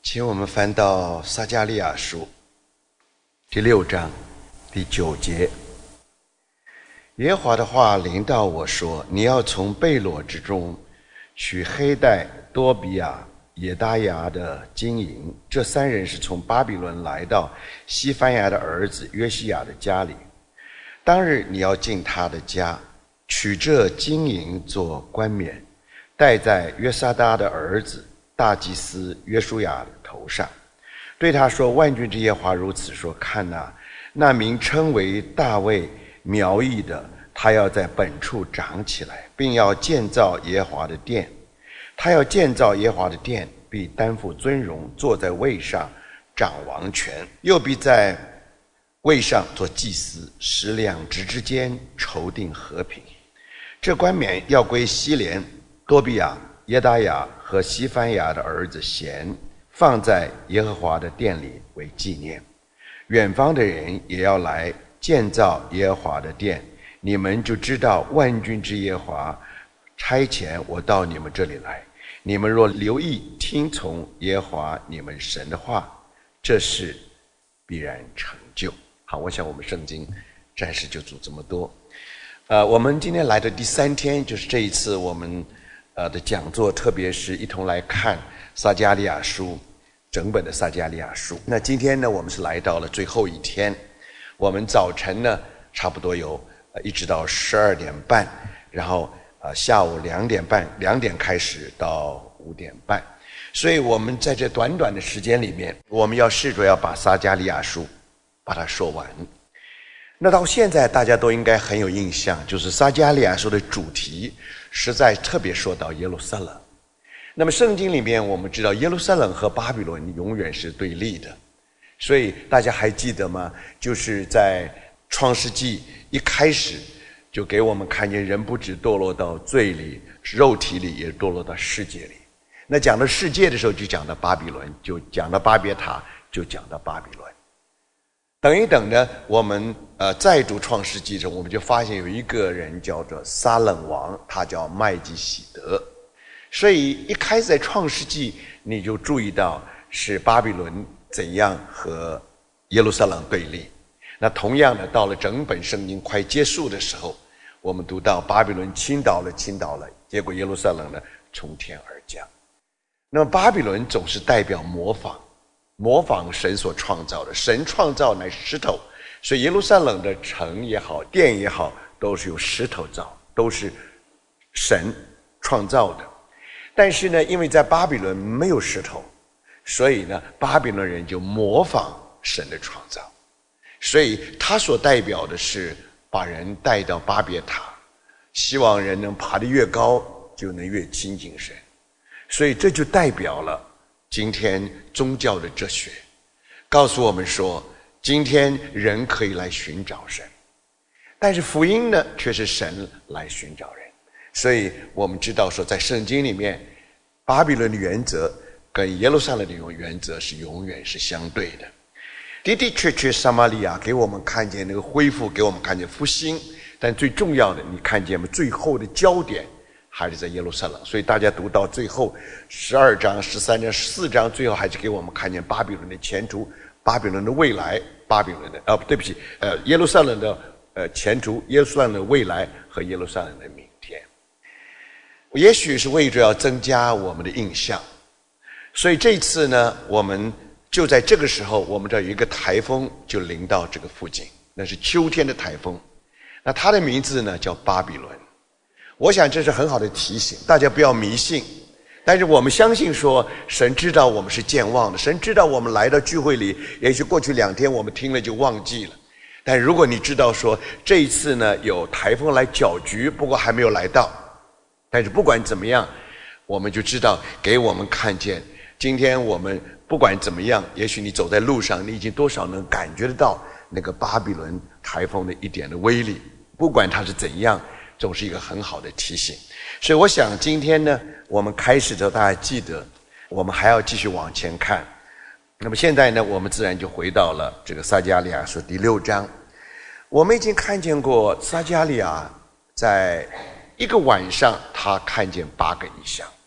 请我们翻到撒迦利亚书第6章第9节。耶和华的话临到我说，你要从贝罗之中取黑带、多比亚、耶达雅的金银，这3人是从巴比伦来到西番雅的儿子约西亚的家里。当日你要进他的家，取这金银做冠冕，戴在约沙达的儿子大祭司约书亚的头上，对他说，万军之耶和华如此说，看哪，那名称为大卫苗裔的，他要在本处长起来，并要建造耶和华的殿。他要建造耶和华的殿，必担负尊荣，坐在位上掌王权，又必在位上做祭司，使2职之间筹定和平。这冠冕要归希连、多比亚、耶达雅和西番雅的儿子贤，放在耶和华的殿里为纪念。远方的人也要来建造耶和华的殿，你们就知道万军之耶和华差遣我到你们这里来。你们若留意听从耶和华你们神的话，这事必然成就。好，我想我们圣经暂时就读这么多。我们今天来的第3天，就是这一次我们的讲座，特别是一同来看撒迦利亚书，整本的撒迦利亚书。那今天呢，我们是来到了最后一天。我们早晨呢，差不多有一直到12点半，然后下午2点半，2点开始到5点半。所以我们在这短短的时间里面，我们要试着要把撒迦利亚书把它说完。那到现在大家都应该很有印象，就是撒迦利亚书的主题实在特别说到耶路撒冷。那么圣经里面我们知道耶路撒冷和巴比伦永远是对立的，所以大家还记得吗？就是在创世纪一开始就给我们看见，人不只堕落到罪里，肉体里也堕落到世界里。那讲到世界的时候就讲到巴比伦，就讲到巴别塔，就讲到巴比伦。等一等呢，我们再读创世纪的时候，我们就发现有一个人叫做撒冷王，他叫麦基洗德。所以一开始在创世纪你就注意到是巴比伦怎样和耶路撒冷对立。那同样的，到了整本圣经快结束的时候，我们读到巴比伦倾倒了，结果耶路撒冷呢从天而降。那么巴比伦总是代表模仿神所创造的，神创造乃石头，所以耶路撒冷的城也好，殿也好，都是由石头造，都是神创造的。但是呢，因为在巴比伦没有石头，所以呢，巴比伦人就模仿神的创造，所以他所代表的是把人带到巴别塔，希望人能爬得越高就能越亲近神。所以这就代表了今天宗教的哲学，告诉我们说，今天人可以来寻找神，但是福音呢，却是神来寻找人。所以我们知道说，在圣经里面，巴比伦的原则跟耶路撒冷的原则是永远是相对的。的的确确，撒玛利亚给我们看见那个恢复，给我们看见复兴，但最重要的，你看见吗？最后的焦点还是在耶路撒冷。所以大家读到最后12章、13章、14章，最后还是给我们看见巴比伦的前途、巴比伦的未来、耶路撒冷的前途、耶路撒冷的未来和耶路撒冷的明天。也许是为着要增加我们的印象，所以这次呢，我们就在这个时候，我们这有一个台风就临到这个附近，那是秋天的台风。那它的名字呢叫巴比伦。我想这是很好的提醒，大家不要迷信，但是我们相信说，神知道我们是健忘的，神知道我们来到聚会里，也许过去2天我们听了就忘记了。但如果你知道说这一次呢有台风来搅局，不过还没有来到，但是不管怎么样，我们就知道给我们看见，今天我们不管怎么样，也许你走在路上，你已经多少能感觉得到那个巴比伦台风的一点的威力，不管它是怎样，总是一个很好的提醒。所以我想今天呢，我们开始的时候大家记得，我们还要继续往前看。那么现在呢，我们自然就回到了这个撒迦利亚书第6章。我们已经看见过撒迦利亚在一个晚上他看见8个异象，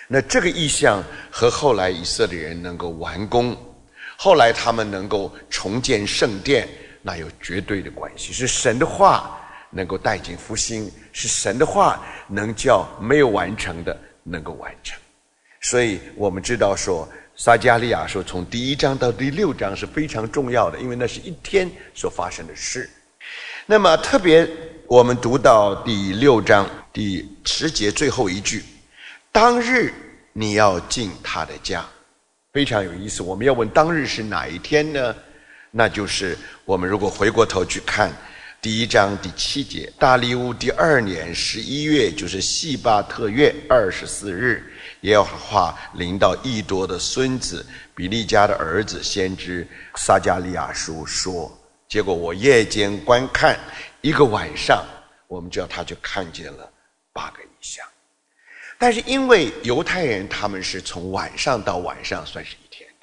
那这个意象和后来以色列人能够完工，后来他们能够重建圣殿，那有绝对的关系。是神的话能够带进复兴，是神的话能叫没有完成的能够完成。所以我们知道说撒迦利亚说从第1章到第6章是非常重要的，因为那是一天所发生的事。那么特别我们读到第6章第10节最后一句，当日你要进他的家，非常有意思。我们要问当日是哪一天呢？那就是我们如果回过头去看第1章第7节，大利乌第2年11月，就是细巴特月24日，耶和华临到以多的孙子比利家的儿子先知撒迦利亚书说，结果我夜间观看一个晚上，我们知道他就看见了8个异象。但是因为犹太人他们是从晚上到晚上算是一天的，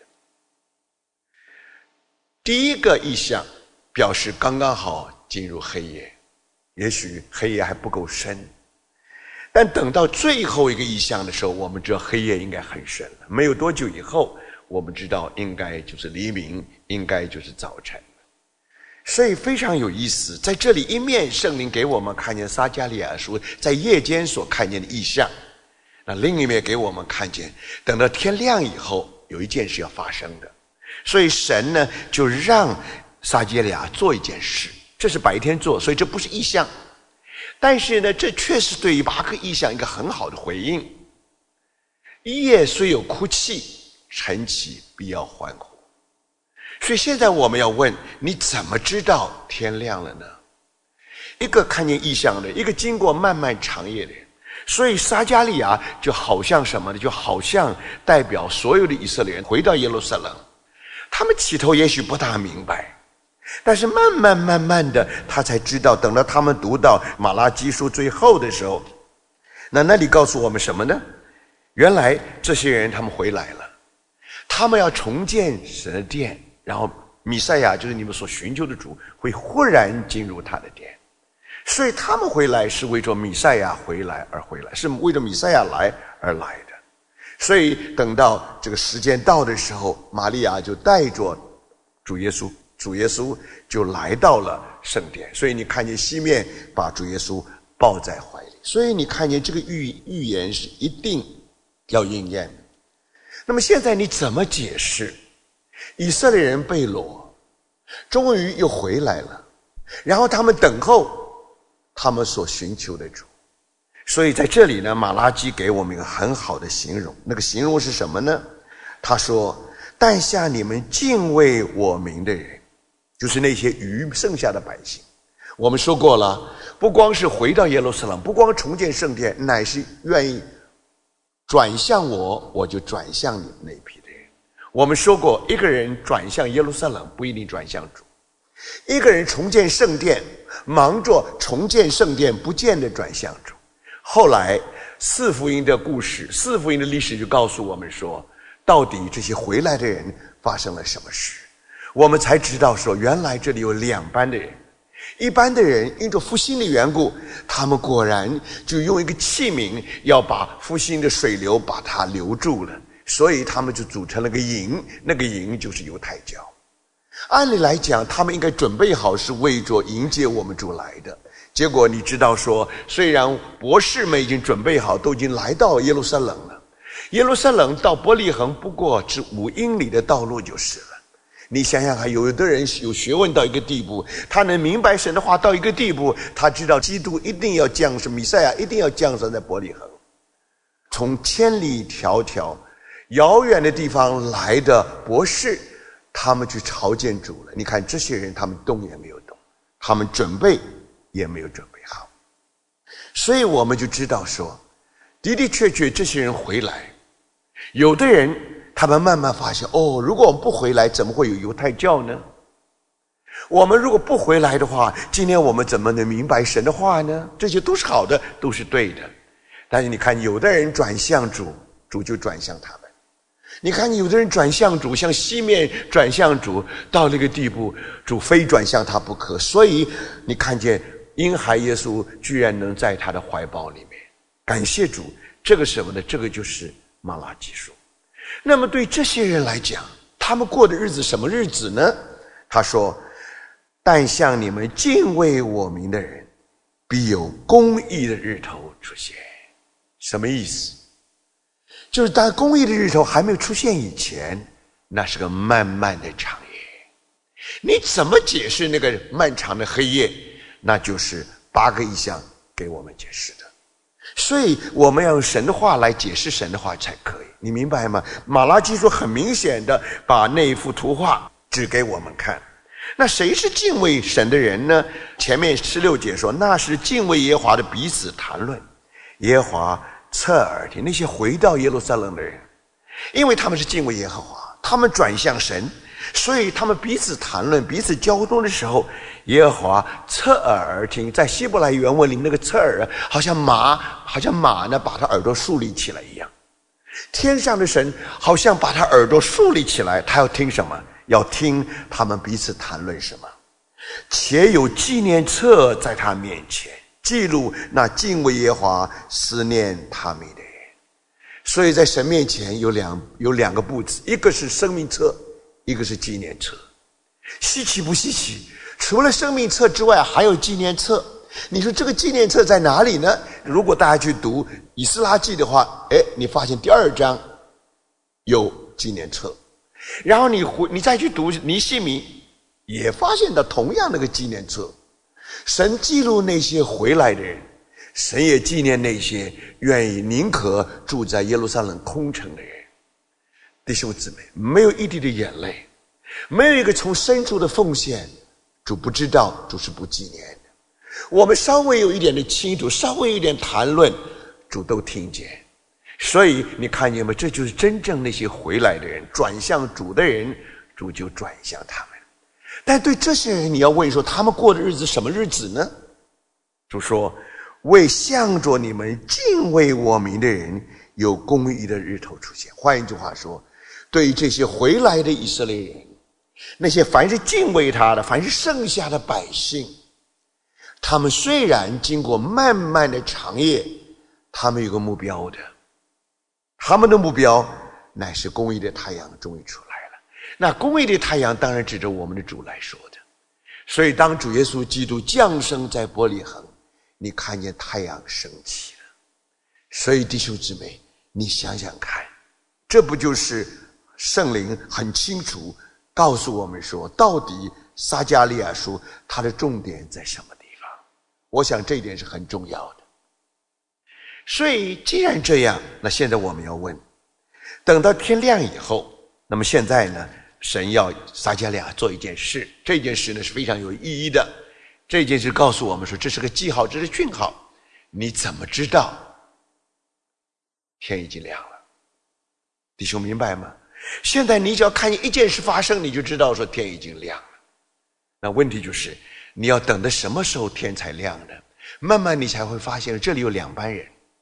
第1个异象表示刚刚好进入黑夜，也许黑夜还不够深，但等到最后一个异象的时候，我们知道黑夜应该很深了。没有多久以后，我们知道应该就是黎明，应该就是早晨。所以非常有意思，在这里一面圣灵给我们看见撒迦利亚书在夜间所看见的异象，那另一面给我们看见等到天亮以后有一件事要发生的。所以神呢就让撒迦利亚做一件事，这是白天做，所以这不是异象，但是呢这确实对于8个异象一个很好的回应。夜虽有哭泣，晨起必要欢呼。所以现在我们要问，你怎么知道天亮了呢？一个看见异象的，一个经过漫漫长夜的人。所以撒迦利亚就好像什么呢？就好像代表所有的以色列人回到耶路撒冷。他们起头也许不大明白，但是慢慢的他才知道，等到他们读到马拉基书最后的时候，那里告诉我们什么呢？原来这些人他们回来了，他们要重建神的殿，然后弥赛亚就是你们所寻求的主会忽然进入他的殿。所以他们回来是为着弥赛亚回来而回来，是为着弥赛亚来而来的。所以等到这个时间到的时候，玛利亚就带着主耶稣，主耶稣就来到了圣殿。所以你看见西面把主耶稣抱在怀里，所以你看见这个预言是一定要应验的。那么现在你怎么解释以色列人被掳，终于又回来了，然后他们等候他们所寻求的主？所以在这里呢，马拉基给我们一个很好的形容，那个形容是什么呢？他说，但下你们敬畏我名的人，就是那些余剩下的百姓。我们说过了，不光是回到耶路撒冷，不光重建圣殿，乃是愿意转向我，我就转向你们那一批的人。我们说过，一个人转向耶路撒冷不一定转向主，一个人重建圣殿，忙着重建圣殿，不见得转向主。后来四福音的故事，四福音的历史就告诉我们说，到底这些回来的人发生了什么事。我们才知道说，原来这里有两班的人。一般的人因着复兴的缘故，他们果然就用一个器皿要把复兴的水流把它留住了，所以他们就组成了个营，那个营就是犹太教。按理来讲，他们应该准备好是为着迎接我们主来的。结果你知道说，虽然博士们已经准备好，都已经来到耶路撒冷了，耶路撒冷到伯利恒不过是5英里的道路就是了。你想想看，有的人有学问到一个地步，他能明白神的话到一个地步，他知道基督一定要降生，弥赛亚一定要降生在伯利恒。从千里迢迢遥远的地方来的博士，他们去朝见主了。你看这些人，他们动也没有动，他们准备也没有准备好。所以我们就知道说，的的确确这些人回来，有的人他们慢慢发现，如果我们不回来，怎么会有犹太教呢？我们如果不回来的话，今天我们怎么能明白神的话呢？这些都是好的，都是对的。但是你看，有的人转向主，主就转向他们。你看有的人转向主，像西面转向主，到那个地步，主非转向他不可。所以你看见婴孩耶稣居然能在他的怀抱里面。感谢主，这个什么呢？这个就是马拉基书。那么对这些人来讲，他们过的日子什么日子呢？他说，但向你们敬畏我名的人，必有公义的日头出现。什么意思？就是当公义的日头还没有出现以前，那是个漫漫的长夜。你怎么解释那个漫长的黑夜？那就是8个异象给我们解释的。所以我们要用神的话来解释神的话才可以，你明白吗？马拉基书很明显的把那一幅图画指给我们看。那谁是敬畏神的人呢？前面16节说，那是敬畏耶和华的彼此谈论，耶和华侧耳听。那些回到耶路撒冷的人，因为他们是敬畏耶和华，他们转向神，所以他们彼此谈论，彼此交通的时候，耶和华侧耳而听。在希伯来原文里，那个侧耳好像马呢把他耳朵竖立起来一样。天上的神好像把他耳朵竖立起来，他要听什么？要听他们彼此谈论什么。且有纪念册在他面前，记录那敬畏耶和华思念他名的人。所以在神面前有两个步子，一个是生命册，一个是纪念册。稀奇不稀奇？除了生命册之外，还有纪念册。你说这个纪念册在哪里呢？如果大家去读以斯拉记的话，你发现第2章有纪念册，然后你再去读尼希米，也发现到同样那个纪念册。神记录那些回来的人，神也纪念那些愿意宁可住在耶路撒冷空城的人。弟兄姊妹，没有一滴的眼泪，没有一个从深处的奉献，主不知道，主是不纪念的。我们稍微有一点的倾吐，稍微有一点谈论，主都听见。所以你看见吗？这就是真正那些回来的人，转向主的人，主就转向他们。但对这些人，你要问说，他们过的日子什么日子呢？主说，为向着你们敬畏我名的人，有公义的日头出现。换一句话说，对于这些回来的以色列人，那些凡是敬畏他的，凡是剩下的百姓，他们虽然经过漫漫的长夜，他们有个目标的，他们的目标乃是公义的太阳终于出来了。那公义的太阳当然指着我们的主来说的。所以当主耶稣基督降生在伯利恒，你看见太阳升起了。所以弟兄姊妹，你想想看，这不就是圣灵很清楚告诉我们说，到底撒迦利亚书它的重点在什么地方？我想这一点是很重要的。所以既然这样，那现在我们要问，等到天亮以后，那么现在呢，神要撒迦利亚做一件事，这件事呢是非常有意义的。这件事告诉我们说，这是个记号，这是讯号。你怎么知道天已经亮了？弟兄明白吗？现在你只要看见一件事发生，你就知道说天已经亮了。那问题就是你要等到什么时候天才亮呢？慢慢你才会发现这里有2班人。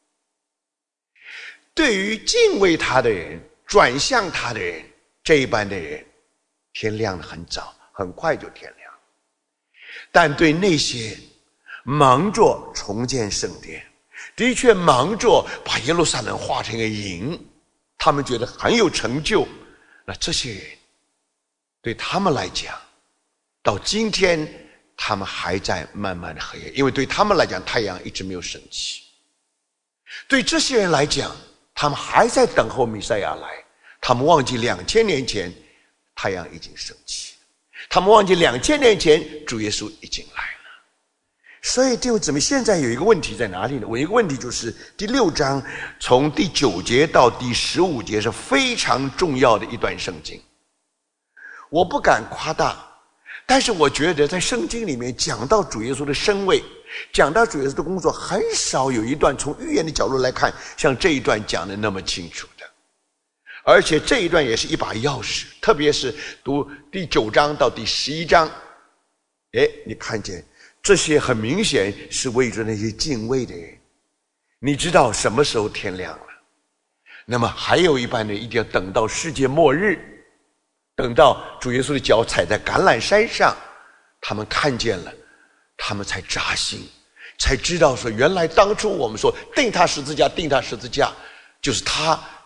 对于敬畏他的人，转向他的人，这一班的人天亮得很早，很快就天亮。但对那些忙着重建圣殿，的确忙着把耶路撒冷化成一个营，他们觉得很有成就，那这些人对他们来讲，到今天他们还在漫漫的黑夜，因为对他们来讲太阳一直没有升起。对这些人来讲，他们还在等候弥赛亚来，他们忘记2000年前太阳已经升起，他们忘记2000年前主耶稣已经来了。所以弟兄姊妹，现在有一个问题在哪里呢？我一个问题就是第6章从第9节到第15节是非常重要的一段圣经。我不敢夸大，但是我觉得在圣经里面讲到主耶稣的身位，讲到主耶稣的工作，很少有一段从预言的角度来看像这一段讲的那么清楚的。而且这一段也是一把钥匙，特别是读第9章到第11章，你看见这些很明显是为着那些敬畏的人。你知道什么时候天亮了？那么还有一班人一定要等到世界末日，等到主耶稣的脚踩在橄榄山上，他们看见了，他们才扎心，才知道说原来当初我们说钉他十字架，钉他十字架，就是他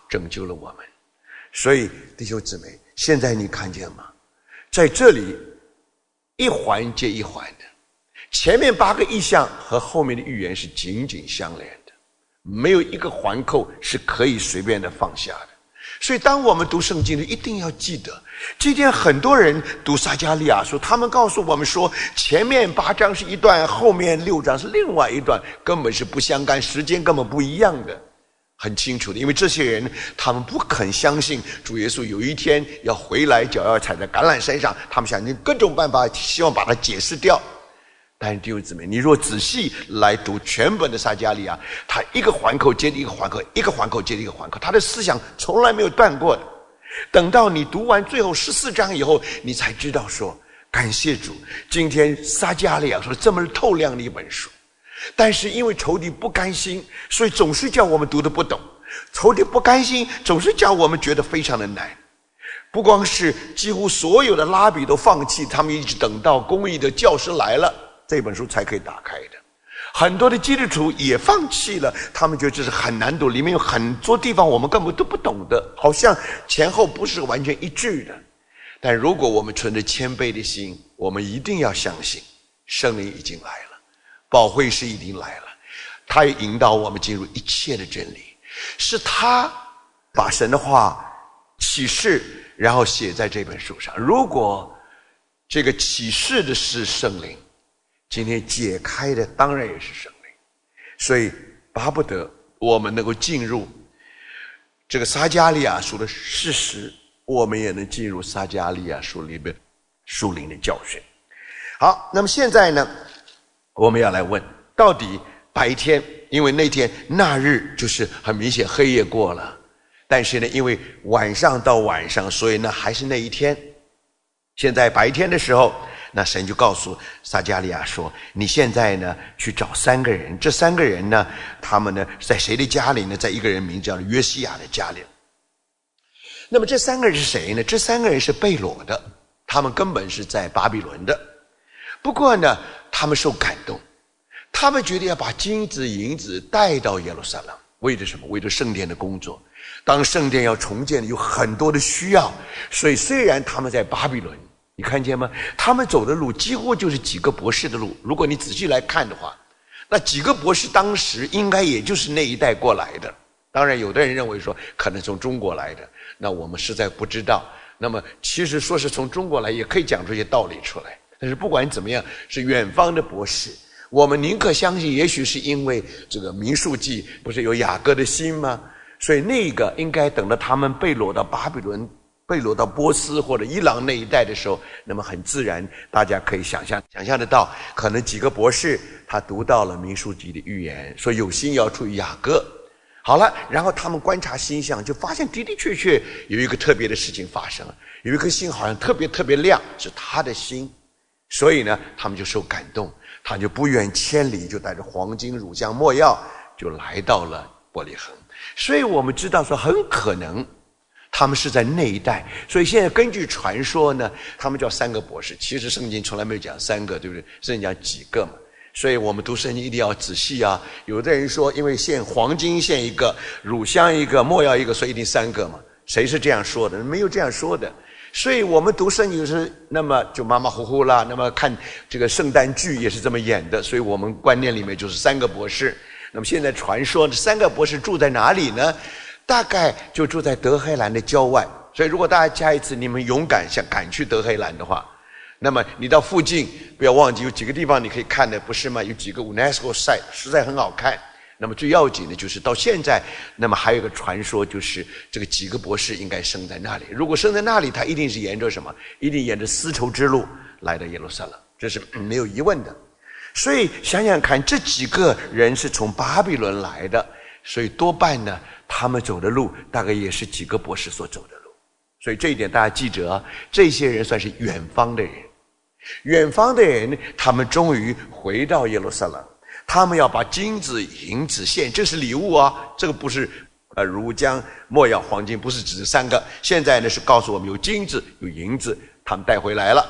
拯救了我们。所以弟兄姊妹，现在你看见吗？在这里一环接一环的，前面8个意象和后面的预言是紧紧相连的，没有一个环扣是可以随便的放下的。所以当我们读圣经的，一定要记得，今天很多人读撒迦利亚书，他们告诉我们说，前面8章是一段，后面6章是另外一段，根本是不相干，时间根本不一样的，很清楚的。因为这些人他们不肯相信主耶稣有一天要回来，脚要踩在橄榄山上，他们想尽各种办法希望把它解释掉。但是弟兄姊妹，你若仔细来读全本的撒迦利亚，他一个环扣接着一个环扣，一个环扣接着一个环扣，他的思想从来没有断过的。等到你读完最后14章以后，你才知道说，感谢主，今天撒迦利亚说这么透亮的一本书。但是因为仇敌不甘心，所以总是叫我们读得不懂，仇敌不甘心总是叫我们觉得非常的难。不光是几乎所有的拉比都放弃，他们一直等到公义的教师来了，这本书才可以打开的。很多的基督徒也放弃了，他们觉得这是很难读，里面有很多地方我们根本都不懂的，好像前后不是完全一致的。但如果我们存着谦卑的心，我们一定要相信圣灵已经来了，保惠师已经来了，他也引导我们进入一切的真理，是他把神的话启示然后写在这本书上。如果这个启示的是圣灵，今天解开的当然也是圣灵。所以巴不得我们能够进入这个撒迦利亚书的事实，我们也能进入撒迦利亚书里面属灵的教训。好，那么现在呢，我们要来问，到底白天，因为那天那日就是很明显黑夜过了，但是呢，因为晚上到晚上，所以呢还是那一天。现在白天的时候，那神就告诉撒迦利亚说，你现在呢去找3个人，这3个人呢，他们呢在谁的家里呢？在一个人名叫约西亚的家里。那么这3个人是谁呢？这3个人是被掳的，他们根本是在巴比伦的。不过呢，他们受感动，他们决定要把金子银子带到耶路撒冷。为了什么？为了圣殿的工作。当圣殿要重建，有很多的需要，所以虽然他们在巴比伦，你看见吗？他们走的路几乎就是几个博士的路。如果你仔细来看的话，那几个博士当时应该也就是那一带过来的。当然有的人认为说可能从中国来的，那我们实在不知道。那么其实说是从中国来也可以讲出一些道理出来，但是不管怎么样，是远方的博士。我们宁可相信，也许是因为这个民数记不是有雅各的心吗？所以那个应该等到他们被掳到巴比伦，被掳到波斯或者伊朗那一带的时候，那么很自然大家可以想象得到，可能几个博士他读到了民数记的预言，说有心要出雅各。好了，然后他们观察星象，就发现的的确确有一个特别的事情发生了，有一颗星好像特别特别亮，是他的星。所以呢，他们就受感动，他就不远千里，就带着黄金乳香没药，就来到了伯利恒。所以我们知道说，很可能他们是在那一带。所以现在根据传说呢，他们叫3个博士，其实圣经从来没有讲3个，对不对？圣经讲几个嘛。所以我们读圣经一定要仔细啊。有的人说，因为献黄金献一个，乳香一个，没药一个，所以一定3个嘛。谁是这样说的？没有这样说的。所以我们读圣经是那么就马马虎虎啦，那么看这个圣诞剧也是这么演的，所以我们观念里面就是3个博士。那么现在传说这3个博士住在哪里呢？大概就住在德黑兰的郊外。所以如果大家下一次你们勇敢想赶去德黑兰的话，那么你到附近不要忘记有几个地方你可以看的，不是吗？有几个 UNESCO site 实在很好看。那么最要紧的就是到现在，那么还有一个传说，就是这个几个博士应该生在那里。如果生在那里，他一定是沿着什么？一定沿着丝绸之路来到耶路撒冷，这是没有疑问的。所以想想看，这几个人是从巴比伦来的，所以多半呢，他们走的路大概也是几个博士所走的路。所以这一点大家记着啊，这些人算是远方的人。远方的人，他们终于回到耶路撒冷。他们要把金子银子献，这是礼物啊，这个不是乳浆没药黄金，不是指3个。现在呢是告诉我们有金子有银子，他们带回来了。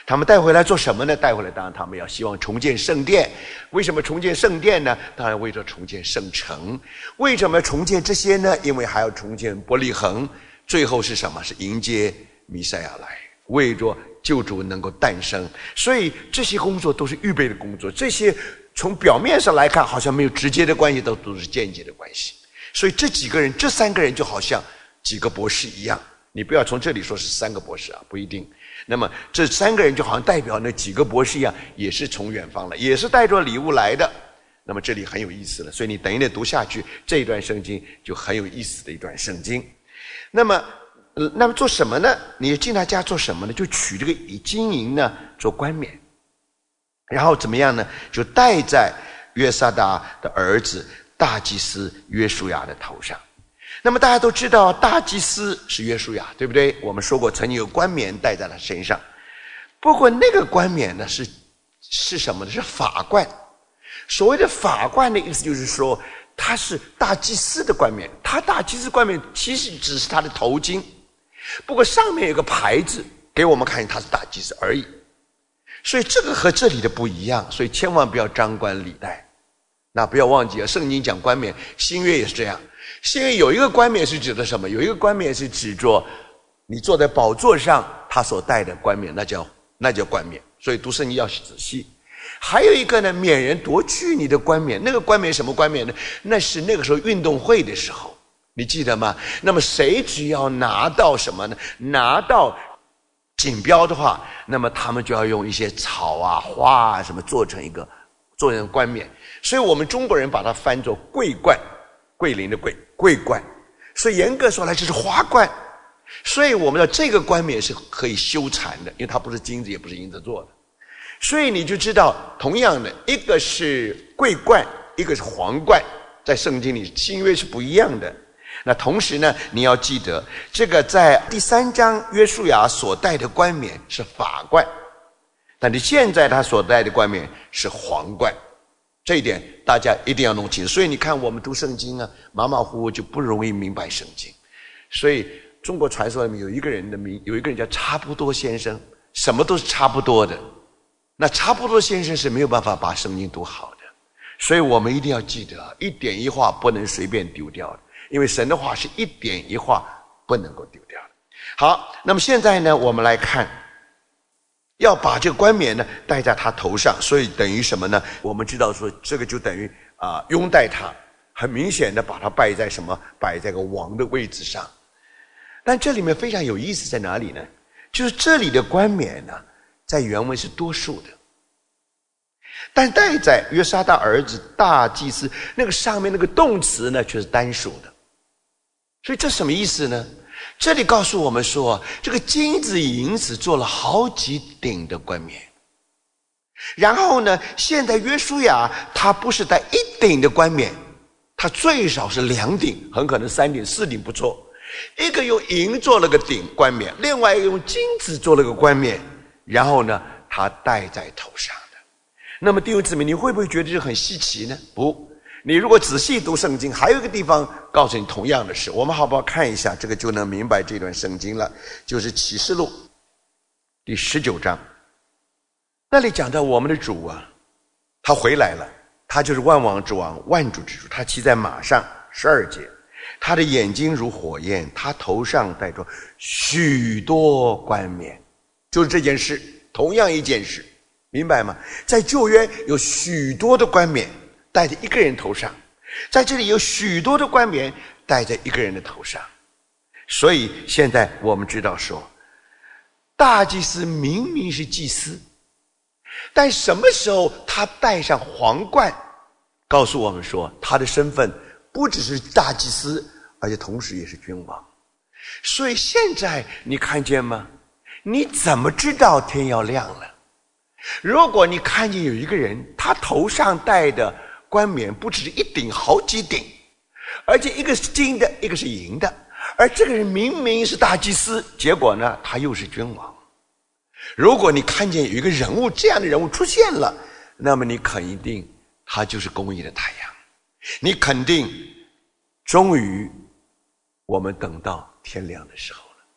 他们带回来做什么呢？带回来当然他们要希望重建圣殿。为什么重建圣殿呢？当然为了重建圣城。为什么要重建这些呢？因为还要重建伯利恒。最后是什么？是迎接弥赛亚来，为着救主能够诞生。所以这些工作都是预备的工作，这些从表面上来看好像没有直接的关系，都是间接的关系。所以这3个人就好像几个博士一样，你不要从这里说是3个博士啊，不一定。那么这3个人就好像代表那几个博士一样，也是从远方来，也是带着礼物来的。那么这里很有意思了，所以你等一等读下去，这一段圣经就很有意思的一段圣经。那么做什么呢？你进他家做什么呢？就取这个金银呢做冠冕，然后怎么样呢？就戴在约沙达的儿子大祭司约书亚的头上。那么大家都知道大祭司是约书亚，对不对？我们说过曾经有冠冕戴在他身上，不过那个冠冕呢是什么呢？是法冠。所谓的法冠的意思就是说他是大祭司的冠冕，他大祭司冠冕其实只是他的头巾，不过上面有个牌子给我们看见他是大祭司而已。所以这个和这里的不一样，所以千万不要张冠李戴。那不要忘记了，圣经讲冠冕，新约也是这样。新约有一个冠冕是指的什么？有一个冠冕是指着你坐在宝座上他所戴的冠冕，那叫冠冕。所以读圣经要仔细。还有一个呢，免人夺去你的冠冕。那个冠冕什么冠冕呢？那是那个时候运动会的时候，你记得吗？那么谁只要拿到什么呢？拿到锦标的话，那么他们就要用一些草啊花啊什么做成冠冕。所以我们中国人把它翻作桂冠，桂林的桂冠。所以严格说来这是花冠。所以我们的这个冠冕是可以修禅的，因为它不是金子也不是银子做的。所以你就知道，同样的，一个是桂冠，一个是皇冠，在圣经里新约是不一样的。那同时呢，你要记得这个在第3章约书亚所戴的冠冕是法冠，但你现在他所戴的冠冕是皇冠，这一点大家一定要弄清楚。所以你看我们读圣经啊，马马虎虎就不容易明白圣经。所以中国传说里面有一个人叫差不多先生，什么都是差不多的。那差不多先生是没有办法把圣经读好的，所以我们一定要记得，一点一画不能随便丢掉的，因为神的话是一点一画不能够丢掉的。好，那么现在呢，我们来看，要把这个冠冕呢戴在他头上，所以等于什么呢？我们知道说这个就等于拥戴他，很明显的把他摆在什么？摆在个王的位置上。但这里面非常有意思在哪里呢？就是这里的冠冕呢，在原文是多数的，但戴在约沙大儿子大祭司那个上面那个动词呢却是单数的。所以这什么意思呢？这里告诉我们说，这个金子银子做了好几顶的冠冕，然后呢，现在约书亚他不是戴1顶的冠冕，他最少是2顶，很可能3顶4顶不错。一个用银做了个顶冠冕，另外一个用金子做了个冠冕，然后呢他戴在头上的。那么弟兄姊妹，你会不会觉得这很稀奇呢？不，你如果仔细读圣经，还有一个地方告诉你同样的事。我们好不好看一下，这个就能明白这段圣经了。就是启示录第19章，那里讲到我们的主啊，他回来了，他就是万王之王，万主之主，他骑在马上。12节，他的眼睛如火焰，他头上戴着许多冠冕。就是这件事，同样一件事，明白吗？在旧约有许多的冠冕戴在一个人头上，在这里有许多的冠冕戴在一个人的头上。所以现在我们知道说，大祭司明明是祭司，但什么时候他戴上皇冠，告诉我们说他的身份不只是大祭司，而且同时也是君王。所以现在你看见吗？你怎么知道天要亮了？如果你看见有一个人，他头上戴的冠冕不只是1顶，好几顶，而且一个是金的，一个是银的，而这个人明明是大祭司，结果呢他又是君王。如果你看见有一个人物，这样的人物出现了，那么你肯定他就是公义的太阳，你肯定终于我们等到天亮的时候了。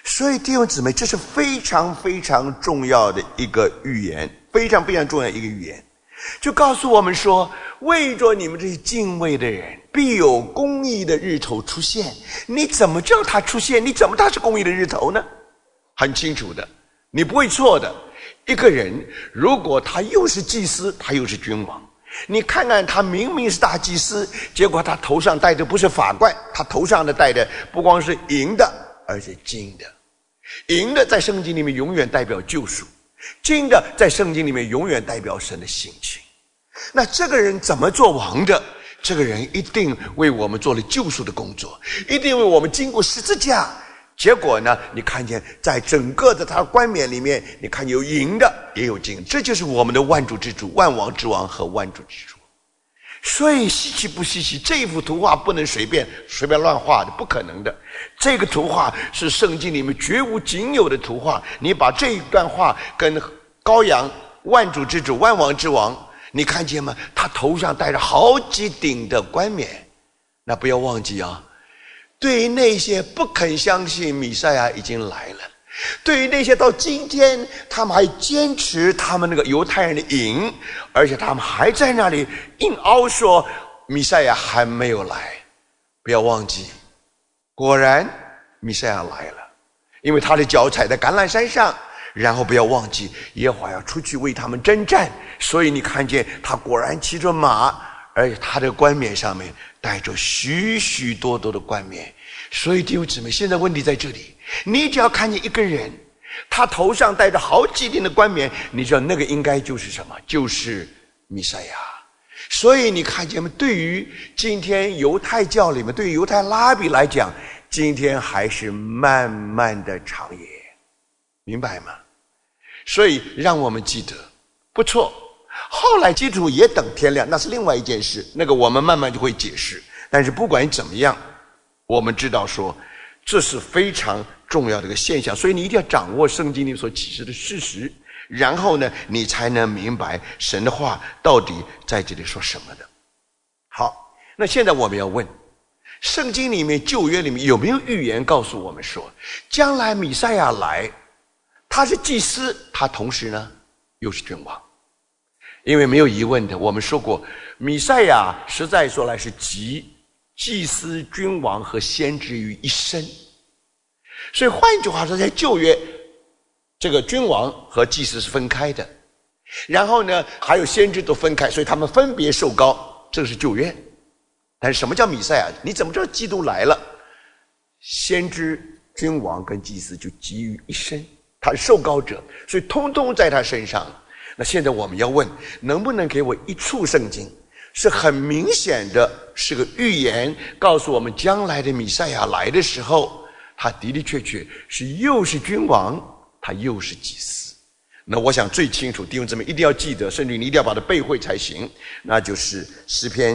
所以弟兄姊妹，这是非常非常重要的一个预言，非常非常重要的一个预言，就告诉我们说，为着你们这些敬畏的人，必有公义的日头出现。你怎么知道它出现？你怎么知道它是公义的日头呢？很清楚的，你不会错的。一个人如果他又是祭司，他又是君王，你看看他明明是大祭司，结果他头上戴的不是法冠，他头上的戴的不光是银的，而且金的。银的在圣经里面永远代表救赎，金的在圣经里面永远代表神的性情。那这个人怎么做王的？这个人一定为我们做了救赎的工作，一定为我们经过十字架。结果呢，你看见在整个的他的冠冕里面，你看有银的也有金，这就是我们的万主之主、万王之王和万主之主。所以稀奇不稀奇，这一幅图画不能随便乱画的，不可能的。这个图画是圣经里面绝无仅有的图画。你把这一段话跟羔羊、万主之主、万王之王，你看见吗？他头上戴着好几顶的冠冕。那不要忘记啊，对于那些不肯相信弥赛亚已经来了，对于那些到今天他们还坚持他们那个犹太人的瘾，而且他们还在那里硬凹说弥赛亚还没有来，不要忘记，果然弥赛亚来了，因为他的脚踩在橄榄山上。然后不要忘记，耶和华要出去为他们征战，所以你看见他果然骑着马，而且他的冠冕上面带着许许多多的冠冕。所以弟兄姊妹，现在问题在这里，你只要看见一个人，他头上戴着好几顶的冠冕，你知道那个应该就是什么？就是弥赛亚。所以你看见吗？对于今天犹太教里面，对于犹太拉比来讲，今天还是漫漫的长夜，明白吗？所以让我们记得，不错，后来基督徒也等天亮，那是另外一件事，那个我们慢慢就会解释。但是不管怎么样，我们知道说这是非常重要的一个现象，所以你一定要掌握圣经里所启示的事实，然后呢，你才能明白神的话到底在这里说什么的。好，那现在我们要问，圣经里面旧约里面有没有预言告诉我们说，将来弥赛亚来，他是祭司，他同时呢又是君王？因为没有疑问的，我们说过，弥赛亚实在说来是集祭司、君王和先知于一身。所以换一句话说，在旧约，这个君王和祭司是分开的，然后呢还有先知都分开，所以他们分别受膏，这是旧约。但是什么叫弥赛亚？你怎么知道基督来了？先知、君王跟祭司就集于一身，他是受膏者，所以通通在他身上。那现在我们要问，能不能给我一处圣经是很明显的是个预言，告诉我们将来的弥赛亚来的时候，他的的确确是又是君王，他又是祭司。那我想最清楚，弟兄姊妹一定要记得，甚至你一定要把它背会才行，那就是诗篇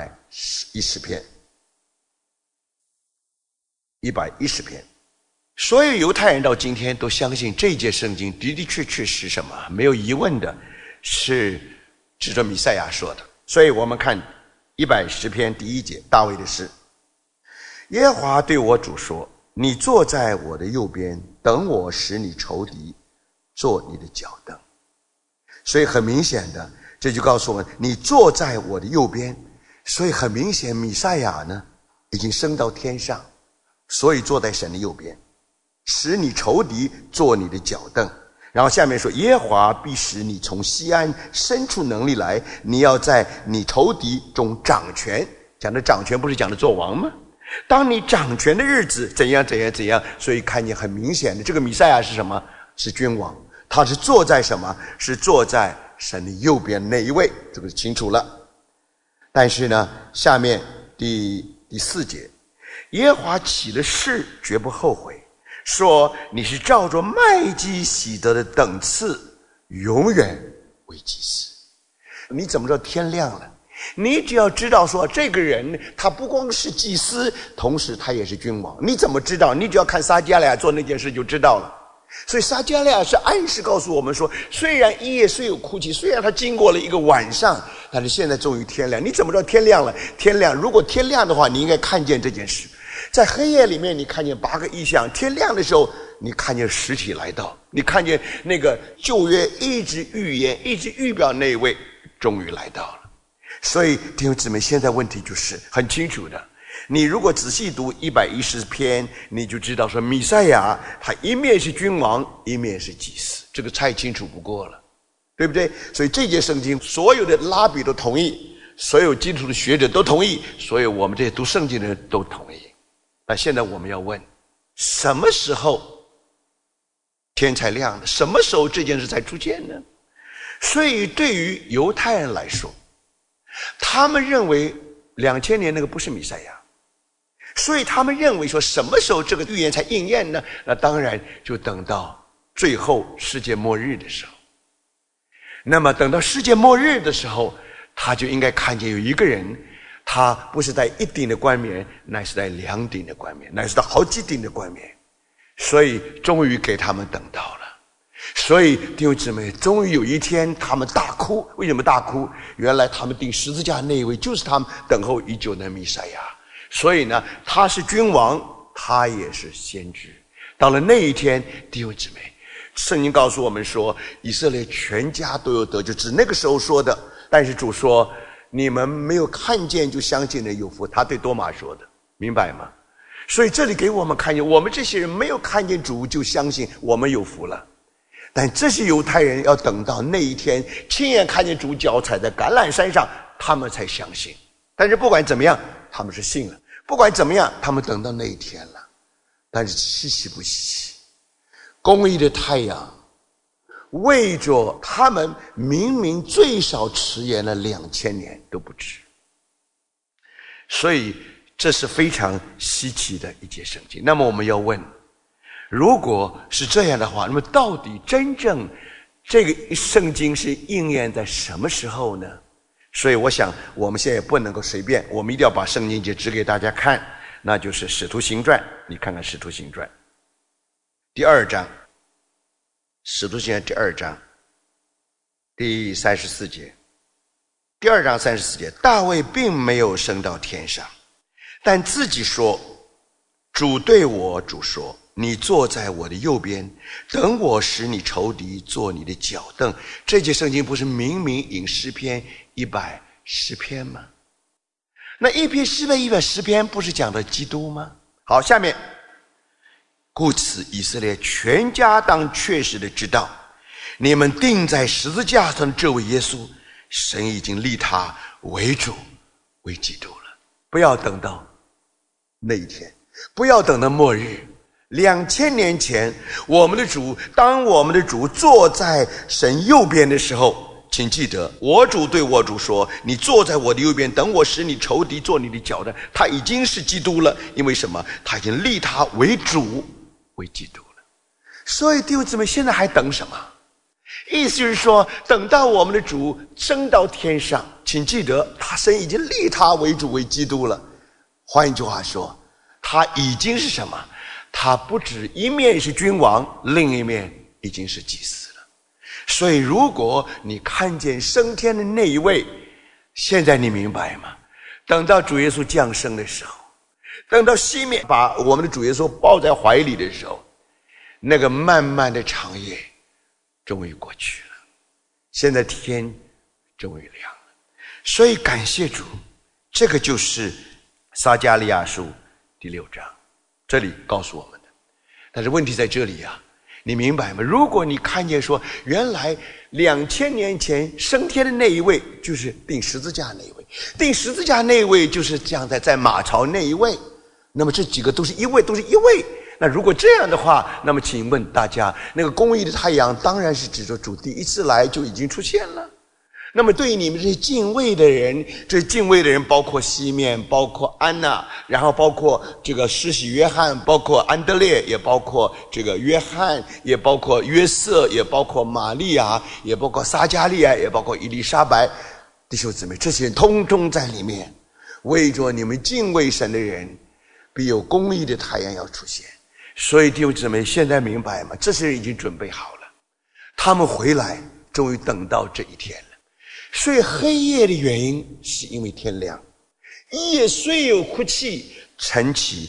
110篇110篇。所有犹太人到今天都相信这节圣经的的确确是什么？没有疑问的，是指着弥赛亚说的。所以我们看110篇第1节，大卫的诗：耶和华对我主说，你坐在我的右边，等我使你仇敌做你的脚凳。所以很明显的，这就告诉我们，你坐在我的右边。所以很明显，弥赛亚呢已经升到天上，所以坐在神的右边，使你仇敌做你的脚凳。然后下面说，耶和华必使你从西安伸出能力来，你要在你仇敌中掌权。讲的掌权不是讲的做王吗？当你掌权的日子怎样怎样怎样。所以看见很明显的，这个弥赛亚是什么？是君王，他是坐在什么？是坐在神的右边那一位，这个清楚了。但是呢，下面第4节，耶和华起了誓，绝不后悔，说你是照着麦基洗德的等次，永远为祭司。你怎么知道天亮了？你只要知道说，这个人他不光是祭司，同时他也是君王。你怎么知道？你只要看撒迦利亚做那件事就知道了。所以撒迦利亚是暗示告诉我们说，虽然一夜虽有哭泣，虽然他经过了一个晚上，但是现在终于天亮。你怎么知道天亮了？天亮，如果天亮的话，你应该看见这件事。 在黑夜里面，你看见8个异象；天亮的时候，你看见实体来到，你看见那个旧约一直预言、一直预表那一位终于来到了。所以弟兄姊妹，现在问题就是很清楚的，你如果仔细读110篇，你就知道说弥赛亚他一面是君王，一面是祭司，这个太清楚不过了，对不对？所以这节圣经所有的拉比都同意，所有基督徒的学者都同意，所有我们这些读圣经的人都同意。那现在我们要问，什么时候天才亮的？什么时候这件事才出现呢？所以对于犹太人来说，他们认为2000年那个不是弥赛亚，所以他们认为说什么时候这个预言才应验呢？那当然就等到最后世界末日的时候。那么等到世界末日的时候，他就应该看见有一个人，他不是戴1顶的冠冕，乃是戴2顶的冠冕，乃是戴好几顶的冠冕。所以终于给他们等到了。所以弟兄姊妹，终于有一天他们大哭。为什么大哭？原来他们钉十字架那一位就是他们等候已久的弥赛亚。所以呢，他是君王，他也是先知。到了那一天，弟兄姊妹，圣经告诉我们说，以色列全家都有得救，指那个时候说的。但是主说，你们没有看见就相信的有福，他对多马说的，明白吗？所以这里给我们看见，我们这些人没有看见主就相信我们有福了。但这些犹太人要等到那一天亲眼看见主脚踩在橄榄山上，他们才相信。但是不管怎么样，他们是信了，不管怎么样，他们等到那一天了。但是稀奇不稀奇，公义的太阳为着他们明明最少迟延了2000年都不止。所以这是非常稀奇的一节圣经。那么我们要问，如果是这样的话，那么到底真正这个圣经是应验在什么时候呢？所以我想我们现在也不能够随便，我们一定要把圣经节指给大家看，那就是使徒行传。你看看使徒行传第2章，使徒行传第2章第34节。第2章34节，大卫并没有升到天上，但自己说，主对我主说，你坐在我的右边，等我使你仇敌做你的脚凳。这节圣经不是明明引诗篇110篇吗？那一篇诗篇110篇不是讲的基督吗？好，下面，故此以色列全家当确实的知道，你们钉在十字架上的这位耶稣，神已经立他为主为基督了。不要等到那一天，不要等到末日。2000年前，我们的主，当我们的主坐在神右边的时候，请记得，我主对我主说，你坐在我的右边，等我使你仇敌做你的脚凳。他已经是基督了，因为什么？他已经立他为主为基督了。所以弟兄姊妹，现在还等什么？意思就是说，等到我们的主升到天上，请记得，神已经立他为主为基督了。换一句话说，他已经是什么？他不止一面是君王，另一面已经是祭司了。所以如果你看见升天的那一位，现在你明白吗？等到主耶稣降生的时候，等到西面把我们的主耶稣抱在怀里的时候，那个漫漫的长夜终于过去了，现在天终于亮了。所以感谢主，这个就是撒迦利亚书第6章这里告诉我们的。但是问题在这里啊，你明白吗？如果你看见说，原来2000年前升天的那一位就是钉十字架那一位，钉十字架那一位就是降在马槽那一位，那么这几个都是一位，都是一位。那如果这样的话，那么请问大家，那个公义的太阳当然是指着主第一次来就已经出现了。那么对于你们这些敬畏的人，这敬畏的人包括西面，包括安娜，然后包括这个施洗约翰，包括安德烈，也包括这个约翰，也包括约瑟，也包括玛利亚，也包括撒迦利亚，也包括伊丽莎白。弟兄姊妹，这些人通通在里面，为着你们敬畏神的人，必有公义的太阳要出现。所以弟兄姊妹，现在明白吗？这些人已经准备好了，他们回来，终于等到这一天了。所以黑夜的原因是因为天亮，夜虽有哭泣，晨起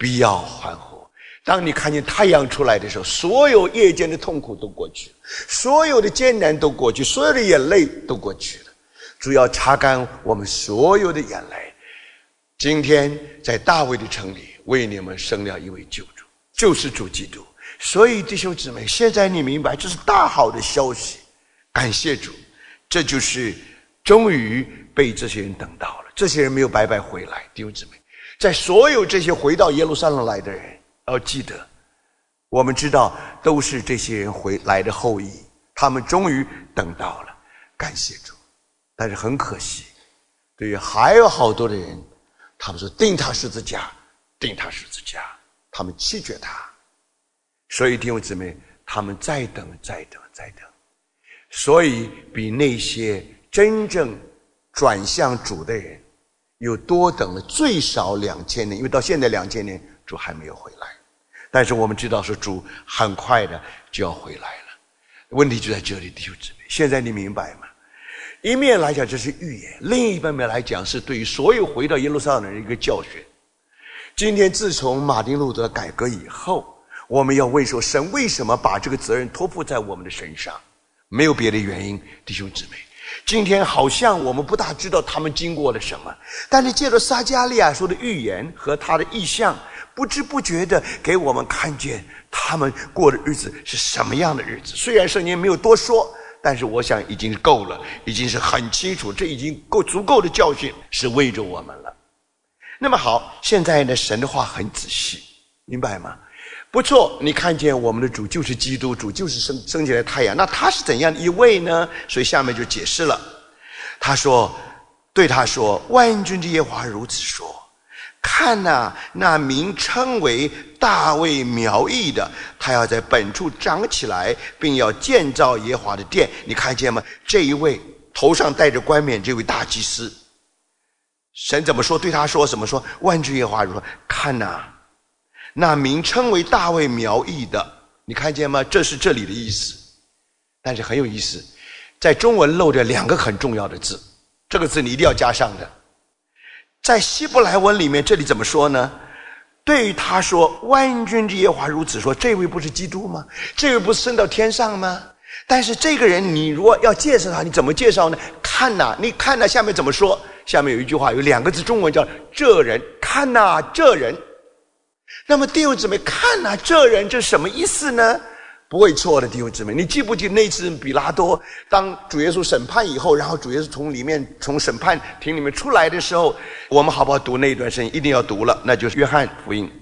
必要欢呼。当你看见太阳出来的时候，所有夜间的痛苦都过去了，所有的艰难都过去，所有的眼泪都过去了。主要擦干我们所有的眼泪。今天在大卫的城里为你们生了一位救主，就是主基督。所以弟兄姊妹，现在你明白这是大好的消息，感谢主。这就是终于被这些人等到了，这些人没有白白回来。弟兄姊妹，在所有这些回到耶路撒冷来的人，要记得我们知道都是这些人回来的后裔，他们终于等到了，感谢主。但是很可惜，对于还有好多的人，他们说钉他十字架，钉他十字架，他们弃绝他。所以弟兄姊妹，他们再等再等再等，所以比那些真正转向主的人又多等了最少2000年，因为到现在2000年主还没有回来。但是我们知道说主很快的就要回来了。问题就在这里，弟兄姊妹，现在你明白吗？一面来讲这是预言，另一方面来讲是对于所有回到耶路撒冷的人一个教训。今天自从马丁路德改革以后，我们要问说神为什么把这个责任托付在我们的身上？没有别的原因，弟兄姊妹。今天好像我们不大知道他们经过了什么，但是借着撒迦利亚说的预言和他的意象，不知不觉的给我们看见他们过的日子是什么样的日子。虽然圣经没有多说，但是我想已经够了，已经是很清楚，这已经足够的教训是为着我们了。那么好，现在呢，神的话很仔细，明白吗？不错，你看见我们的主就是基督，主就是升起来的太阳。那他是怎样的一位呢？所以下面就解释了。他说，对他说，万军之耶和华如此说，看哪，那名称为大卫苗裔的，他要在本处长起来，并要建造耶和华的殿。你看见吗？这一位头上戴着冠冕，这位大祭司，神怎么说？对他说什么？说万军耶和华如说，看哪，那名称为大卫苗裔的，你看见吗？这是这里的意思。但是很有意思，在中文漏着2个很重要的字，这个字你一定要加上的。在希伯来文里面，这里怎么说呢？对于他说，万军之耶和华如此说，这位不是基督吗？这位不是升到天上吗？但是这个人你如果要介绍他，你怎么介绍呢？看哪，你看哪，下面怎么说？下面有一句话，有2个字，中文叫这人，看哪这人。那么弟兄姊妹，看哪这人，这是什么意思呢？不会错的，弟兄姊妹，你记不记得那次比拉多当主耶稣审判以后，然后主耶稣从审判庭里面出来的时候，我们好不好读那一段圣经？一定要读了，那就是约翰福音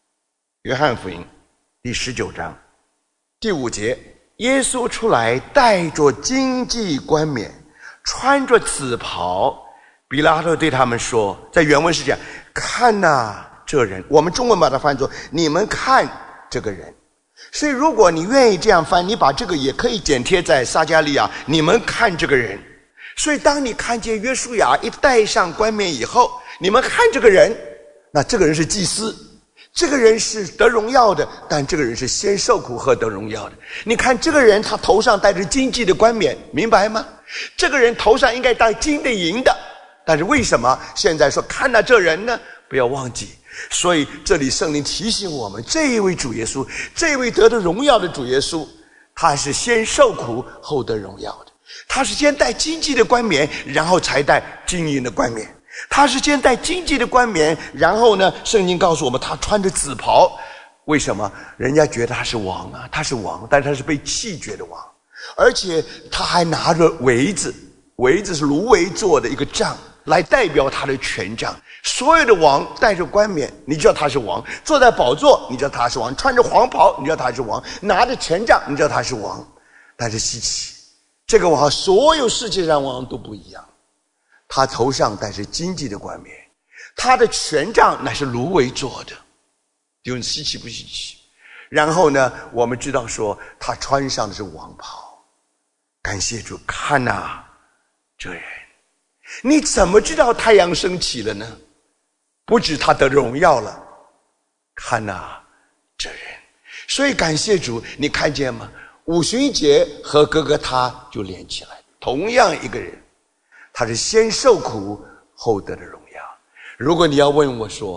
第19章第5节，耶稣出来，带着荆棘冠冕，穿着紫袍。比拉多对他们说，在原文是这样，看哪这人，我们中文把它翻作你们看这个人。所以如果你愿意这样翻，你把这个也可以剪贴在撒迦利亚，你们看这个人。所以当你看见约书亚一戴上冠冕以后，你们看这个人，那这个人是祭司，这个人是得荣耀的，但这个人是先受苦后得荣耀的。你看这个人，他头上戴着荆棘的冠冕，明白吗？这个人头上应该戴金的银的，但是为什么现在说看到这人呢？不要忘记，所以这里圣灵提醒我们，这一位主耶稣，这位得荣耀的主耶稣，他是先受苦后得荣耀的。他是先戴荆棘的冠冕，然后才戴金银的冠冕。他是先戴荆棘的冠冕，然后呢，圣经告诉我们他穿着紫袍。为什么？人家觉得他是王啊，他是王，但是他是被弃绝的王，而且他还拿着苇子，苇子是芦苇做的一个杖，来代表他的权杖。所有的王戴着冠冕，你知道他是王；坐在宝座，你知道他是王；穿着黄袍，你知道他是王；拿着权杖，你知道他是王。但是稀奇，这个王所有世界上王都不一样，他头上戴着荆棘的冠冕，他的权杖乃是芦苇做的，就稀奇不稀奇？然后呢，我们知道说他穿上的是王袍。感谢主，看哪这人，你怎么知道太阳升起了呢？不止他得荣耀了，看哪这人。所以感谢主，你看见吗？五旬节和哥哥他就连起来，同样一个人，他是先受苦后得的荣耀。如果你要问我说，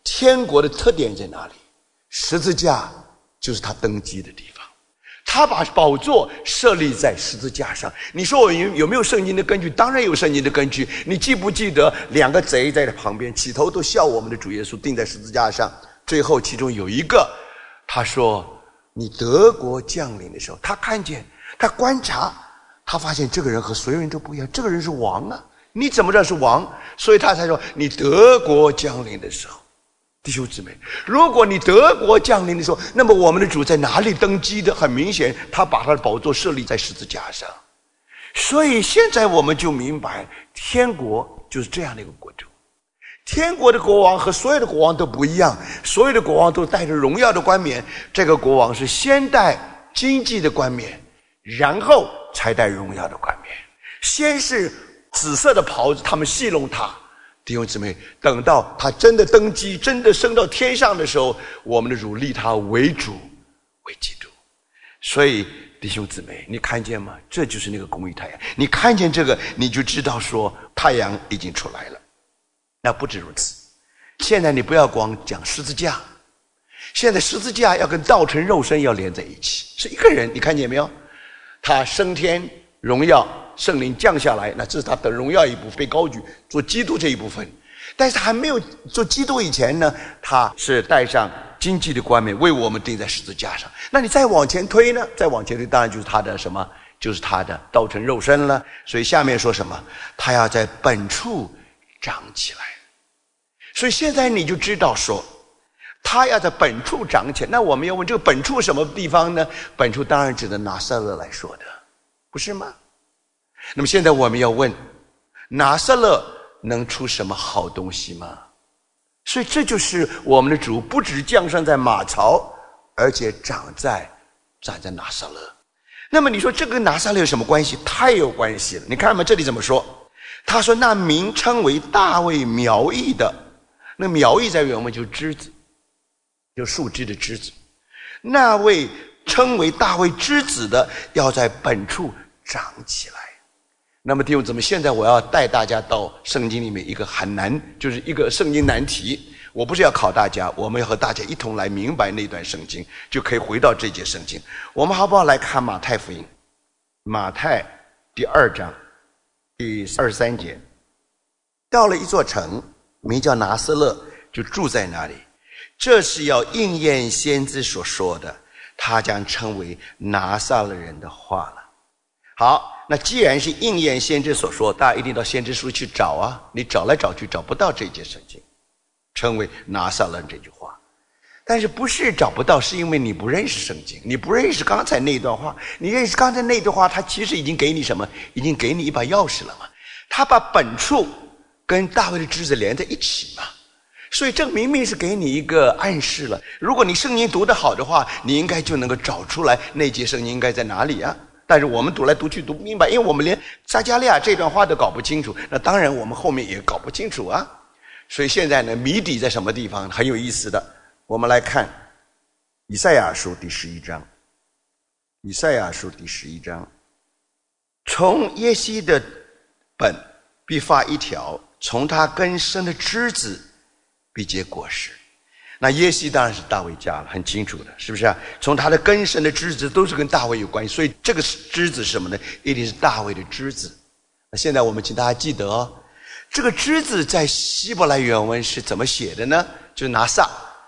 天国的特点在哪里？十字架就是他登基的地方，他把宝座设立在十字架上。你说我有没有圣经的根据？当然有圣经的根据。你记不记得两个贼在旁边，起头都笑我们的主耶稣钉在十字架上，最后其中有一个他说你得国降临的时候，他看见，他观察，他发现这个人和所有人都不一样，这个人是王啊，你怎么知道是王？所以他才说你得国降临的时候。弟兄姊妹，如果你得国降临的时候，那么我们的主在哪里登基的？很明显，他把他的宝座设立在十字架上。所以现在我们就明白，天国就是这样的一个国度。天国的国王和所有的国王都不一样，所有的国王都带着荣耀的冠冕，这个国王是先戴经济的冠冕，然后才戴荣耀的冠冕。先是紫色的袍子，他们戏弄他。弟兄姊妹，等到他真的登基，真的升到天上的时候，我们的主立他为主，为基督。所以弟兄姊妹，你看见吗？这就是那个公义太阳。你看见这个，你就知道说太阳已经出来了。那不止如此，现在你不要光讲十字架，现在十字架要跟道成肉身要连在一起，是一个人。你看见没有？他升天荣耀，圣灵降下来，那这是他的荣耀一部分，被高举做基督这一部分。但是他还没有做基督以前呢，他是带上经济的冠冕，为我们钉在十字架上。那你再往前推呢？再往前推，当然就是他的什么？就是他的道成肉身了。所以下面说什么？他要在本处长起来。所以现在你就知道说，他要在本处长起来。那我们要问，这个本处什么地方呢？本处当然指的拿撒勒来说的，不是吗？那么现在我们要问，拿撒勒能出什么好东西吗？所以这就是我们的主不只降生在马槽，而且长在拿撒勒。那么你说这跟拿撒勒有什么关系？太有关系了。你看嘛，这里怎么说？他说那名称为大卫苗裔的，那苗裔在原文就是枝子，就树枝的枝子。那位称为大卫之子的，要在本处长起来。那么弟兄姊妹，现在我要带大家到圣经里面一个很难，就是一个圣经难题。我不是要考大家，我们要和大家一同来明白那段圣经，就可以回到这节圣经。我们好不好来看马太福音？马太第2章第23节。到了一座城，名叫拿撒勒，就住在那里。这是要应验先知所说的，他将称为拿撒勒人的话了。好，那既然是应验先知所说，大家一定到先知书去找啊，你找来找去找不到这节圣经称为拿撒勒人这句话。但是不是找不到，是因为你不认识圣经，你不认识刚才那段话。你认识刚才那段话，他其实已经给你什么？已经给你一把钥匙了嘛。他把本处跟大卫的枝子连在一起嘛，所以这明明是给你一个暗示了。如果你圣经读得好的话，你应该就能够找出来那节圣经应该在哪里啊。但是我们读来读去读不明白，因为我们连撒迦利亚这段话都搞不清楚，那当然我们后面也搞不清楚啊。所以现在呢，谜底在什么地方？很有意思的。我们来看以赛亚书第11章。以赛亚书第11章，从耶西的本必发一条，从他根生的枝子必结果实。那耶西当然是大卫家了，很清楚的，是不是啊？从他的根生的枝子都是跟大卫有关系，所以这个枝子是什么呢？一定是大卫的枝子。那现在我们请大家记得哦，这个枝子在希伯来原文是怎么写的呢？就是拿撒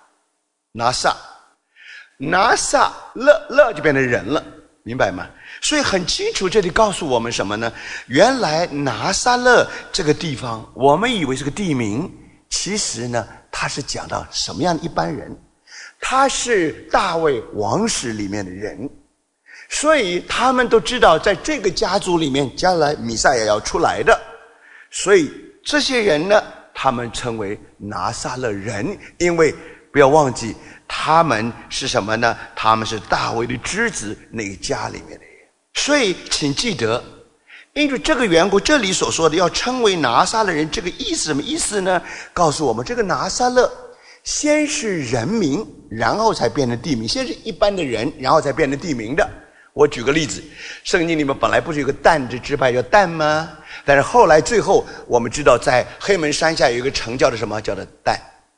勒就变成人了，明白吗？所以很清楚，这里告诉我们什么呢？原来拿撒勒这个地方，我们以为是个地名，其实呢，他是讲到什么样的一般人？他是大卫王室里面的人，所以他们都知道，在这个家族里面，将来弥赛亚要出来的。所以这些人呢，他们称为拿撒勒人，因为不要忘记，他们是什么呢？他们是大卫的枝子那个家里面的人。所以请记得，因为这个缘故，这里所说的要称为拿撒勒人，这个意思什么意思呢？告诉我们，这个拿撒勒先是人名，然后才变成地名，先是一般的人，然后才变成地名的。我举个例子，圣经里面本来不是有个但的支派叫但吗？但是后来最后我们知道，在黑门山下有一个城叫做什么？叫做但。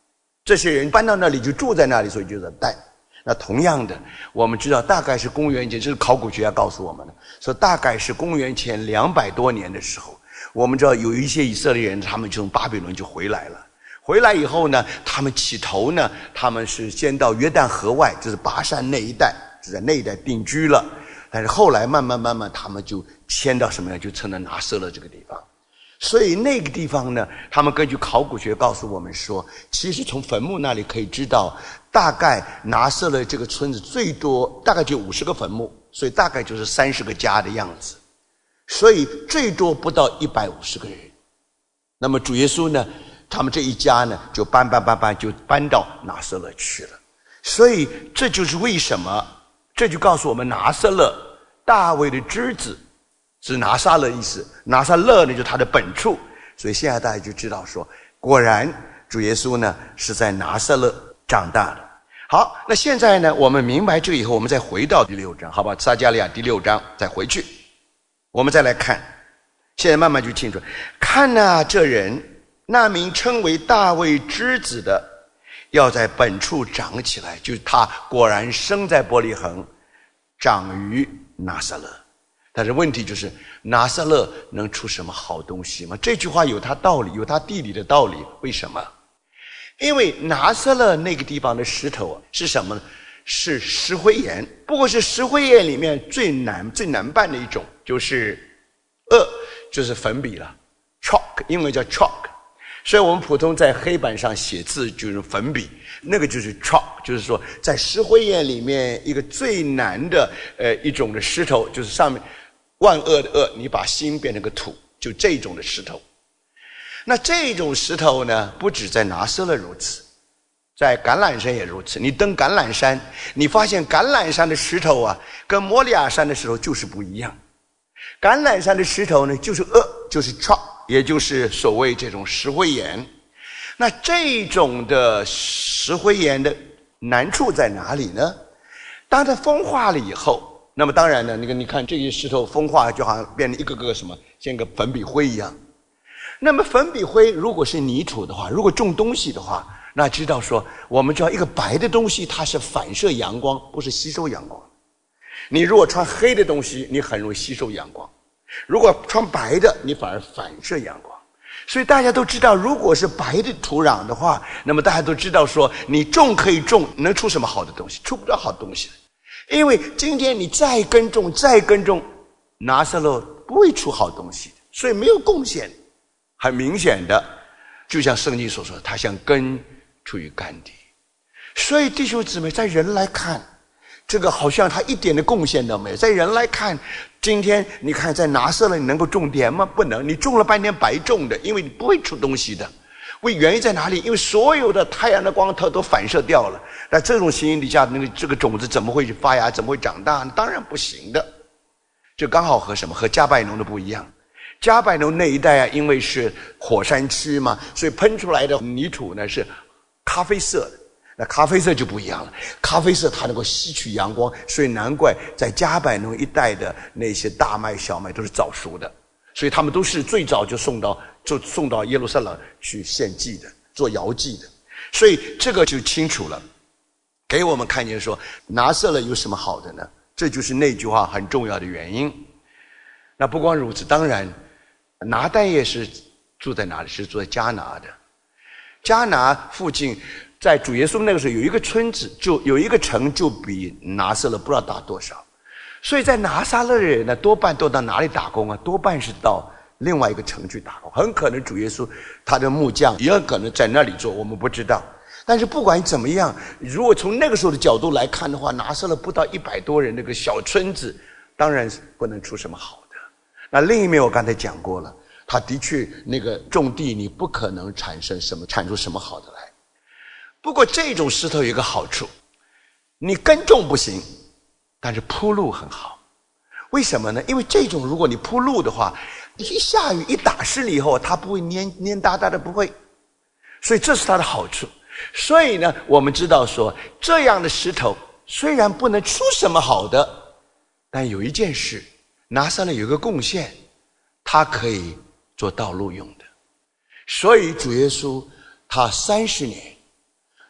这些人搬到那里就住在那里，所以就叫但。那同样的，我们知道大概是公元前，这是考古学家告诉我们的，说大概是公元前200多年的时候，我们知道有一些以色列人，他们从巴比伦就回来了。回来以后呢，他们起头呢，他们是先到约旦河外，就是巴山那一带，就在那一带定居了。但是后来慢慢，他们就迁到什么呀？就成了拿撒勒这个地方。所以那个地方呢，他们根据考古学告诉我们说，其实从坟墓那里可以知道，大概拿撒勒这个村子最多大概就50个坟墓，所以大概就是30个家的样子，所以最多不到150个人。那么主耶稣呢，他们这一家呢就搬就搬到拿撒勒去了。所以这就是为什么，这就告诉我们拿撒勒大卫的之子是拿撒勒意思，拿撒勒呢就是他的本处。所以现在大家就知道说，果然主耶稣呢是在拿撒勒长大的。好，那现在呢我们明白这个以后，我们再回到第6章，好吧？撒迦利亚第6章再回去，我们再来看，现在慢慢就清楚。看啊，这人那名称为大卫之子的，要在本处长起来，就是他果然生在伯利恒，长于拿撒勒。但是问题就是，拿撒勒能出什么好东西吗？这句话有它道理，有它地理的道理。为什么？因为拿撒勒那个地方的石头是什么呢？是石灰岩，不过是石灰岩里面最难办的一种，就是就是粉笔了 ，chalk， 英文叫 chalk。所以我们普通在黑板上写字就是粉笔，那个就是 chalk， 就是说在石灰岩里面一个最难的一种的石头，就是上面万恶的恶，你把心变成个土，就这种的石头。那这种石头呢，不止在拿撒勒如此，在橄榄山也如此。你登橄榄山，你发现橄榄山的石头啊，跟摩利亚山的石头就是不一样。橄榄山的石头呢，就是就是 chalk， 也就是所谓这种石灰岩。那这种的石灰岩的难处在哪里呢？当它风化了以后，那么当然呢，你看这些石头风化就好像变成一个个什么，像个粉笔灰一样。那么粉笔灰如果是泥土的话，如果种东西的话，那知道说，我们知道一个白的东西它是反射阳光，不是吸收阳光。你如果穿黑的东西，你很容易吸收阳光；如果穿白的，你反而反射阳光。所以大家都知道，如果是白的土壤的话，那么大家都知道说，你种可以种，能出什么好的东西？出不了好东西。因为今天你再耕种，拿撒勒不会出好东西，所以没有贡献。很明显的，就像圣经所说，它像根出于干地。所以弟兄姊妹，在人来看，这个好像他一点的贡献都没有。在人来看，今天你看在拿撒勒你能够种田吗？不能，你种了半天白种的，因为你不会出东西的。原因在哪里？因为所有的太阳的光它都反射掉了。那这种情形底下，这个种子怎么会发芽，怎么会长大呢？当然不行的。就刚好和什么？和加百农的不一样。加百农那一带啊，因为是火山区嘛，所以喷出来的泥土呢是咖啡色的。那咖啡色就不一样了，咖啡色它能够吸取阳光，所以难怪在加百农一带的那些大麦小麦都是早熟的，所以他们都是最早就送到耶路撒冷去献祭的，做摇祭的。所以这个就清楚了，给我们看见说拿撒勒有什么好的呢？这就是那句话很重要的原因。那不光如此，当然拿但业是住在哪里？是住在迦拿的。迦拿附近，在主耶稣那个时候有一个村子，就有一个城，就比拿撒勒不知道大多少。所以在拿撒勒的人呢，多半都到哪里打工啊？多半是到另外一个城去打工。很可能主耶稣他的木匠也很可能在那里做，我们不知道。但是不管怎么样，如果从那个时候的角度来看的话，拿撒勒不到100多人那个小村子，当然不能出什么好的。那另一面我刚才讲过了，他的确那个种地你不可能产出什么好的来。不过这种石头有一个好处，你耕种不行，但是铺路很好。为什么呢？因为这种如果你铺路的话，一下雨一打湿了以后，它不会黏哒哒的，不会。所以这是它的好处。所以呢，我们知道说，这样的石头虽然不能出什么好的，但有一件事，拿撒勒有一个贡献，它可以做道路用的。所以主耶稣他30年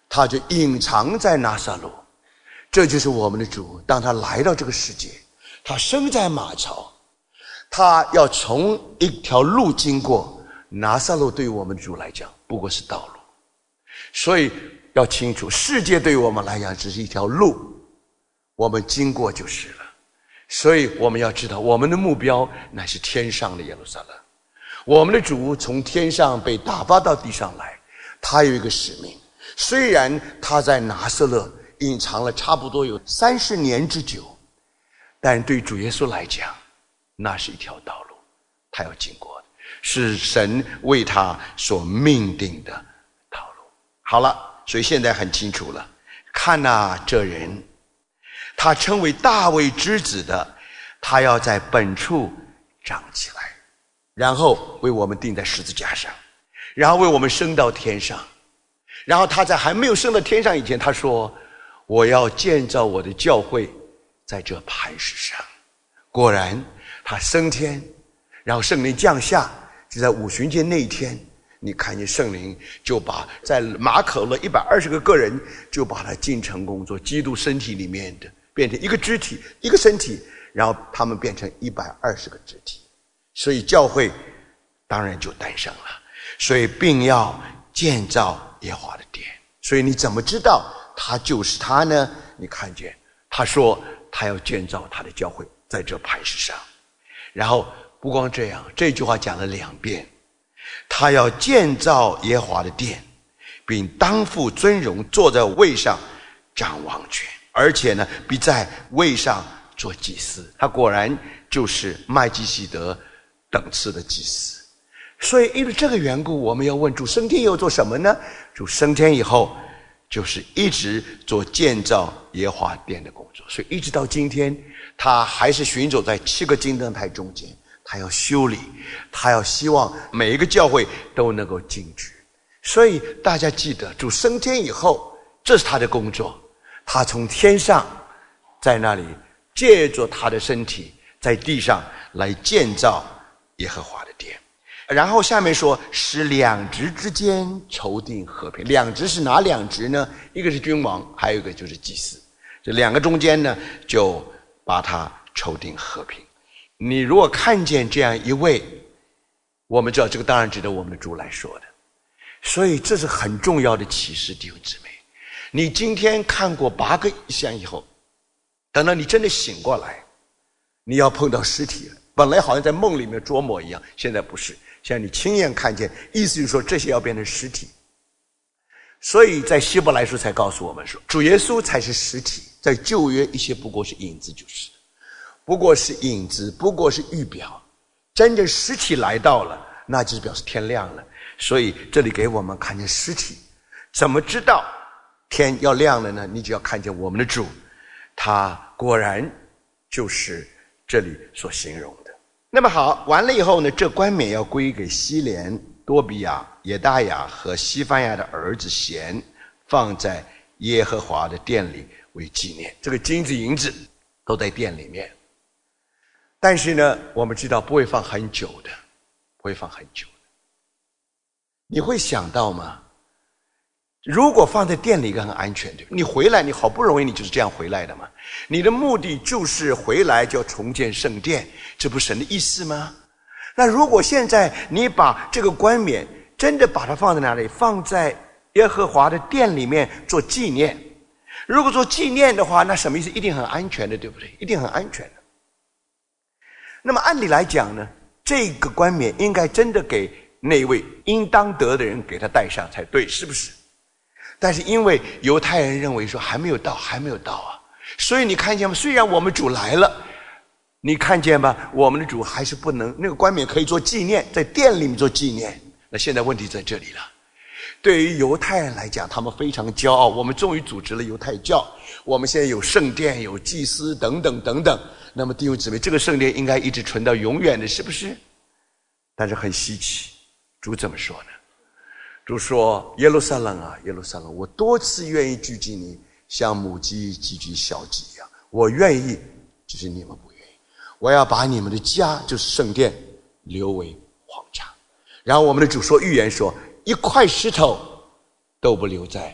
他就隐藏在拿撒勒。这就是我们的主，当他来到这个世界，他生在马槽，他要从一条路经过。拿撒勒对于我们的主来讲不过是道路，所以要清楚，世界对于我们来讲只是一条路，我们经过就是了。所以我们要知道，我们的目标乃是天上的耶路撒冷。我们的主从天上被打发到地上来，他有一个使命。虽然他在拿撒勒隐藏了差不多有30年之久，但对主耶稣来讲，那是一条道路，他要经过的，是神为他所命定的道路。好了，所以现在很清楚了，看啊，这人他称为大卫之子的，他要在本处长起来，然后为我们钉在十字架上，然后为我们升到天上。然后他在还没有升到天上以前，他说，我要建造我的教会在这磐石上。果然他升天，然后圣灵降下，就在五旬节那一天，你看见圣灵就把在马可勒120个人就把他进城工作，基督身体里面的变成一个肢体，一个身体，然后他们变成120个肢体，所以教会当然就诞生了。所以并要建造耶和华的殿。所以你怎么知道他就是他呢？你看见他说他要建造他的教会在这磐石上。然后不光这样，这句话讲了2遍，他要建造耶和华的殿，并当负尊荣，坐在位上掌王权，而且呢必在位上做祭司。他果然就是麦基洗德等次的祭司。所以因为这个缘故，我们要问，主升天以后做什么呢？主升天以后就是一直做建造耶和华殿的工作。所以一直到今天，他还是行走在7个金灯台中间，他要修理，他要希望每一个教会都能够尽职。所以大家记得，主升天以后，这是他的工作，他从天上在那里借着他的身体在地上来建造耶和华的殿。然后下面说，使2职之间筹定和平。2职是哪2职呢？一个是君王，还有一个就是祭司。这2个中间呢，就把它筹定和平。你如果看见这样一位，我们知道这个当然值得我们的主来说的。所以这是很重要的启示，弟兄姊妹。你今天看过8个异象以后，等到你真的醒过来，你要碰到尸体了。本来好像在梦里面捉摸一样，现在不是，现在你亲眼看见，意思就是说这些要变成实体。所以在希伯来书才告诉我们说，主耶稣才是实体，在旧约一些不过是影子，就是不过是影子，不过是预表，真正实体来到了，那就是表示天亮了。所以这里给我们看见实体。怎么知道天要亮了呢？你就要看见我们的主，他果然就是这里所形容的。那么好，完了以后呢，这冠冕要归给希连、多比亚、耶大雅和西番雅的儿子贤，放在耶和华的殿里为纪念。这个金子银子都在殿里面，但是呢我们知道不会放很久的，不会放很久的。你会想到吗？如果放在店里很安全，对吧？你回来，你好不容易你就是这样回来的嘛，你的目的就是回来就要重建圣殿，这不是神的意思吗？那如果现在你把这个冠冕真的把它放在哪里？放在耶和华的殿里面做纪念。如果做纪念的话，那什么意思？一定很安全的，对不对？一定很安全的。那么按理来讲呢，这个冠冕应该真的给那位应当得的人给他戴上才对，是不是？但是因为犹太人认为说还没有到啊，所以你看见吗？虽然我们主来了，你看见吧，我们的主还是不能，那个冠冕可以做纪念，在殿里面做纪念。那现在问题在这里了，对于犹太人来讲，他们非常骄傲，我们终于组织了犹太教，我们现在有圣殿，有祭司等等等等。那么弟兄姊妹，这个圣殿应该一直存到永远的，是不是？但是很稀奇，主怎么说呢？主说，耶路撒冷啊，耶路撒冷，我多次愿意聚集你，像母鸡聚集小鸡一样，我愿意，只是你们不愿意。我要把你们的家，就是圣殿，留为荒场。然后我们的主说预言说，一块石头都不留在一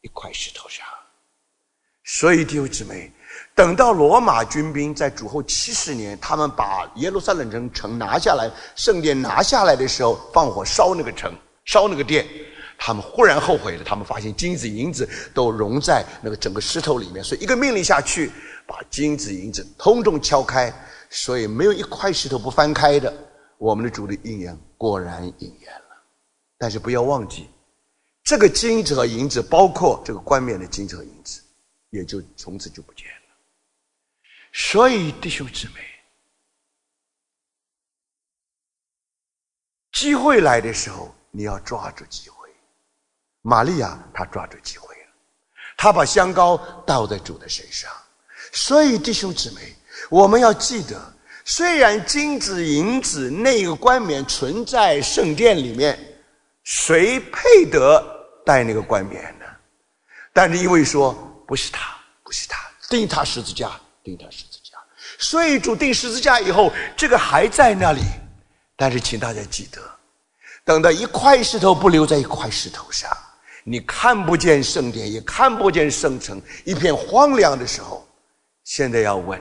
一块石头上。所以弟兄姊妹，等到罗马军兵在主后70年，他们把耶路撒冷城拿下来，圣殿拿下来的时候，放火烧那个城，烧那个殿，他们忽然后悔了，他们发现金子银子都融在那个整个石头里面，所以一个命令下去，把金子银子通通敲开，所以没有一块石头不翻开的。我们的主的应验果然应验了。但是不要忘记，这个金子和银子，包括这个冠冕的金子和银子，也就从此就不见了。所以弟兄姊妹，机会来的时候你要抓住机会。玛利亚她抓住机会了，她把香膏倒在主的身上。所以弟兄姊妹，我们要记得，虽然金子银子那个冠冕存在圣殿里面，谁配得戴那个冠冕呢？但是因为说不是他钉他十字架，所以主钉十字架以后，这个还在那里。但是请大家记得，等到一块石头不留在一块石头上，你看不见圣殿，也看不见圣城，一片荒凉的时候，现在要问，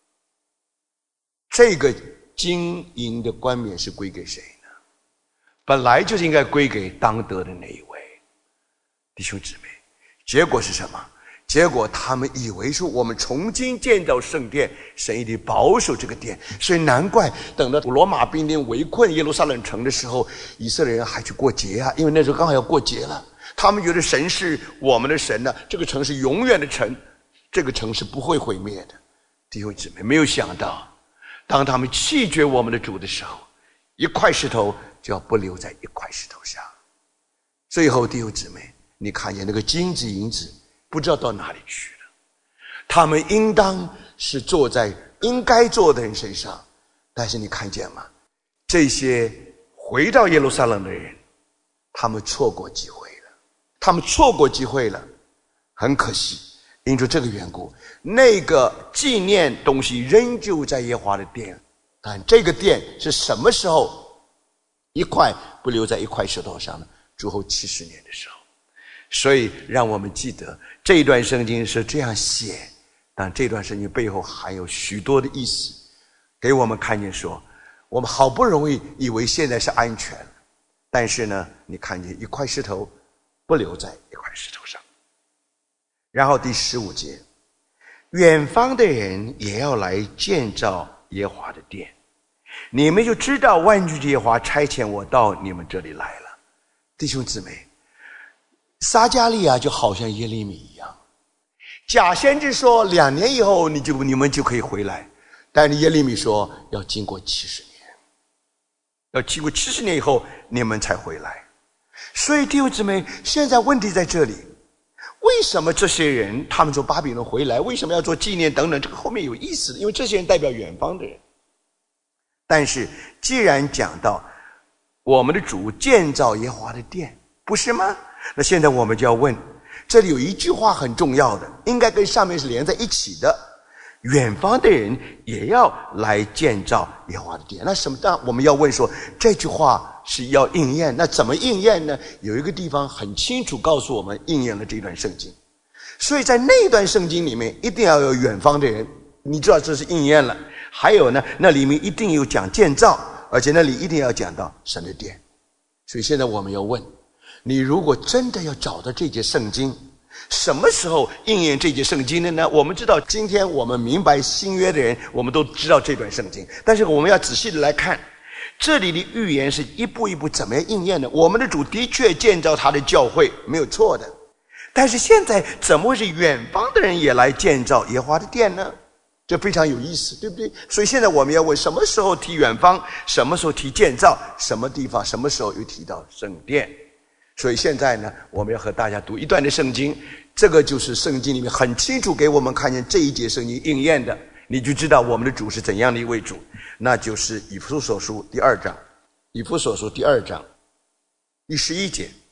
这个金银的冠冕是归给谁呢？本来就是应该归给当得的那一位。弟兄姊妹，结果是什么？结果他们以为说我们重新建造圣殿，神一定保守这个殿，所以难怪等到罗马兵丁围困耶路撒冷城的时候，以色列人还去过节啊，因为那时候刚好要过节了。他们觉得神是我们的神呢，这个城是永远的城，这个城是不会毁灭的。弟兄姊妹，没有想到当他们弃绝我们的主的时候，一块石头就要不留在一块石头上。最后弟兄姊妹，你看见那个金子银子不知道到哪里去了，他们应当是坐在应该坐的人身上，但是你看见吗？这些回到耶路撒冷的人，他们错过机会了，很可惜。因着这个缘故，那个纪念东西仍旧在耶和华的殿，但这个殿是什么时候一块不留在一块石头上呢？主后70年的时候。所以让我们记得，这一段圣经是这样写，但这段圣经背后含有许多的意思，给我们看见说，我们好不容易以为现在是安全，但是呢，你看见一块石头不留在一块石头上。然后第15节，远方的人也要来建造耶和华的殿，你们就知道万军之耶和华差遣我到你们这里来了。弟兄姊妹，撒迦利亚就好像耶利米一样，假先知说2年以后你们就可以回来，但是耶利米说要经过70年，要经过70年以后你们才回来。所以弟兄姊妹，现在问题在这里，为什么这些人他们从巴比伦回来，为什么要做纪念等等，这个后面有意思的，因为这些人代表远方的人。但是既然讲到我们的主建造耶和华的殿，不是吗？那现在我们就要问，这里有一句话很重要的，应该跟上面是连在一起的，远方的人也要来建造耶和华的殿。那什么？当我们要问说，这句话是要应验，那怎么应验呢？有一个地方很清楚告诉我们应验了这段圣经，所以在那段圣经里面一定要有远方的人，你知道这是应验了。还有呢，那里面一定有讲建造，而且那里一定要讲到神的殿。所以现在我们要问，你如果真的要找到这节圣经，什么时候应验这节圣经的呢？我们知道今天我们明白新约的人，我们都知道这段圣经，但是我们要仔细的来看这里的预言是一步一步怎么样应验的。我们的主的确建造他的教会，没有错的，但是现在怎么会是远方的人也来建造耶和华的殿呢？这非常有意思，对不对？所以现在我们要问，什么时候提远方，什么时候提建造，什么地方什么时候又提到圣殿。所以现在呢，我们要和大家读一段的圣经，这个就是圣经里面很清楚给我们看见这一节圣经应验的，你就知道我们的主是怎样的一位主，那就是以弗所书第2章。以弗所书第2章第11节，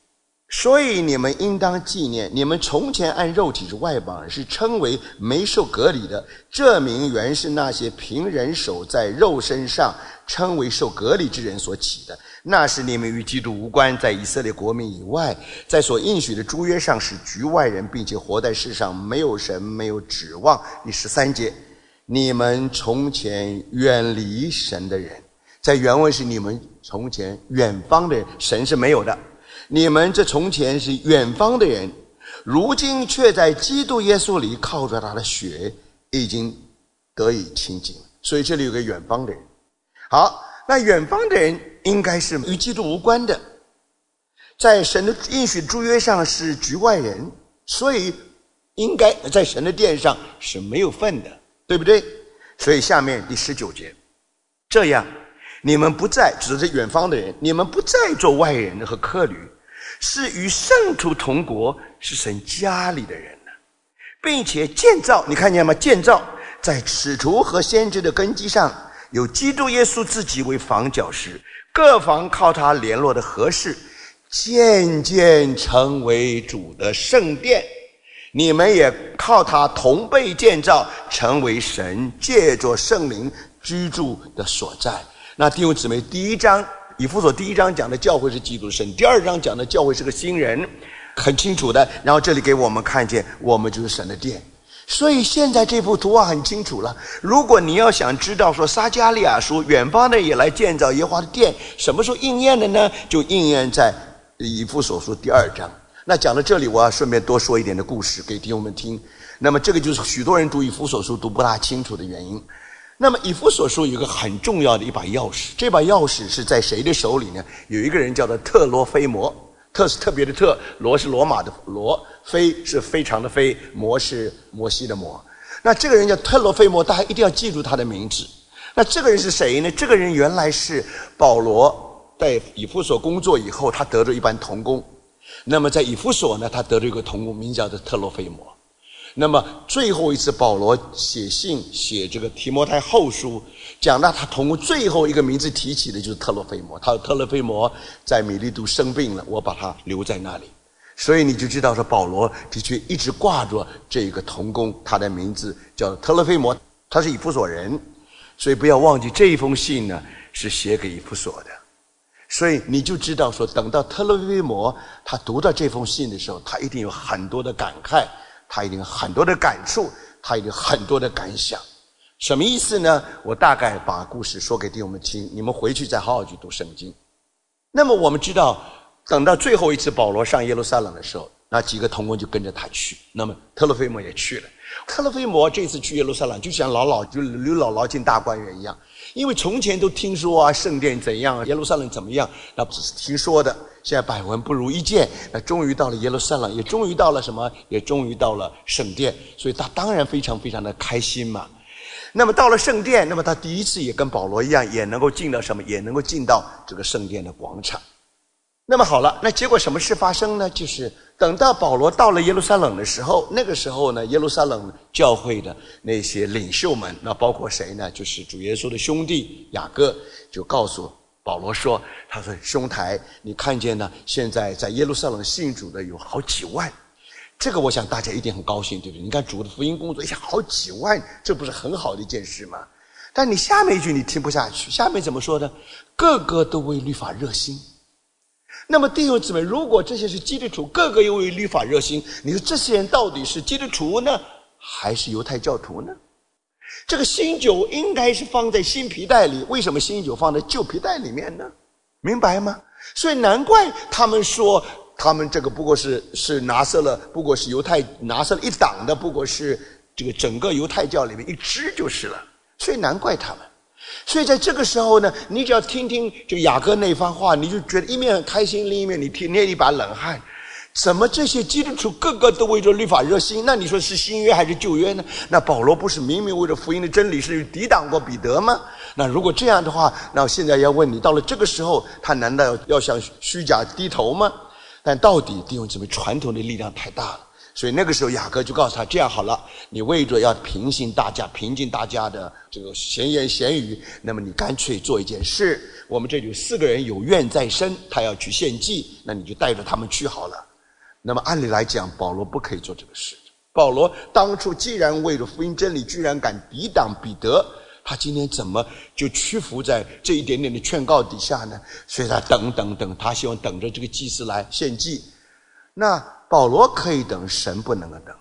所以你们应当纪念，你们从前按肉体是外邦人，是称为没受割礼的，这名原是那些凭人手在肉身上称为受割礼之人所起的。那是你们与基督无关，在以色列国民以外，在所应许的诸约上是局外人，并且活在世上没有神，没有指望。第13节，你们从前远离神的人，在原文是你们从前远方的人，神是没有的。你们这从前是远方的人，如今却在基督耶稣里靠着他的血已经得以清净。所以这里有个远方的人。好，那远方的人应该是与基督无关的，在神的应许诸约上是局外人，所以应该在神的殿上是没有份的，对不对？所以下面第19节，这样你们不再，指的是远方的人，你们不再做外人和客旅，是与圣徒同国，是神家里的人了，并且建造，你看见吗？建造在使徒和先知的根基上，有基督耶稣自己为房角石，各房靠他联络的合适，渐渐成为主的圣殿。你们也靠他同被建造，成为神借着圣灵居住的所在。那弟兄姊妹，第一章以弗所第1章讲的教会是基督的身，第2章讲的教会是个新人，很清楚的。然后这里给我们看见，我们就是神的殿。所以现在这幅图画很清楚了。如果你要想知道说撒迦利亚书远方的也来建造耶和华的殿，什么时候应验的呢？就应验在以弗所书第2章。那讲到这里，我要顺便多说一点的故事给弟兄们听。那么这个就是许多人读以弗所书读不大清楚的原因。那么以弗所书有一个很重要的一把钥匙，这把钥匙是在谁的手里呢？有一个人叫做特罗菲摩，特是特别的特，罗是罗马的罗，非是非常的非，摩是摩西的摩。那这个人叫特罗菲摩，大家一定要记住他的名字。那这个人是谁呢？这个人原来是保罗在以弗所工作以后，他得着一班同工。那么在以弗所呢，他得了一个同工，名叫做特罗菲摩。那么最后一次保罗写信写这个提摩太后书，讲到他同工最后一个名字提起的就是特罗菲摩。他说特罗菲摩在米利都生病了，我把他留在那里。所以你就知道说保罗的确一直挂着这个同工，他的名字叫特罗菲摩，他是以弗所人。所以不要忘记这一封信呢是写给以弗所的。所以你就知道说，等到特罗菲摩他读到这封信的时候，他一定有很多的感慨，他一定有很多的感触，他一定有很多的感想。什么意思呢？我大概把故事说给弟兄们听，你们回去再好好去读圣经。那么我们知道，等到最后一次保罗上耶路撒冷的时候，那几个同工就跟着他去，那么特罗菲摩也去了。特罗菲摩这次去耶路撒冷就像就刘姥姥进大观园一样，因为从前都听说啊圣殿怎样，耶路撒冷怎么样，那只是听说的，现在百闻不如一见，那终于到了耶路撒冷，也终于到了什么？也终于到了圣殿，所以他当然非常非常的开心嘛。那么到了圣殿，那么他第一次也跟保罗一样，也能够进到什么？也能够进到这个圣殿的广场。那么好了，那结果什么事发生呢？就是等到保罗到了耶路撒冷的时候，那个时候呢，耶路撒冷教会的那些领袖们，那包括谁呢？就是主耶稣的兄弟雅各，就告诉保罗说，他说兄台，你看见呢，现在在耶路撒冷信主的有好几万，这个我想大家一定很高兴，对不对？你看主的福音工作，好几万，这不是很好的一件事吗？但你下面一句你听不下去，下面怎么说呢？个个都为律法热心。那么弟兄姊妹，如果这些是基督徒，个个又为律法热心，你说这些人到底是基督徒呢，还是犹太教徒呢？这个新酒应该是放在新皮袋里，为什么新酒放在旧皮袋里面呢？明白吗？所以难怪他们说他们这个不过是拿瑟勒，不过是犹太拿瑟勒一党的，不过是这个整个犹太教里面一支就是了，所以难怪他们。所以在这个时候呢，你只要听听这个雅各那番话，你就觉得一面很开心，另一面你捏一把冷汗。怎么这些基督徒个个都为着律法热心？那你说是新约还是旧约呢？那保罗不是明明为了福音的真理是抵挡过彼得吗？那如果这样的话，那我现在要问你，到了这个时候，他难道要向虚假低头吗？但到底弟兄姊妹，传统的力量太大了， 所以那个时候雅各就告诉他，这样好了，你为着要平静大家的这个闲言闲语，那么你干脆做一件事，我们这里有4个人有怨在身，他要去献祭，那你就带着他们去好了。那么按理来讲，保罗不可以做这个事。保罗当初既然为了福音真理居然敢抵挡彼得，他今天怎么就屈服在这一点点的劝告底下呢？所以他等，他希望等着这个祭司来献祭。那保罗可以等，神不能够等。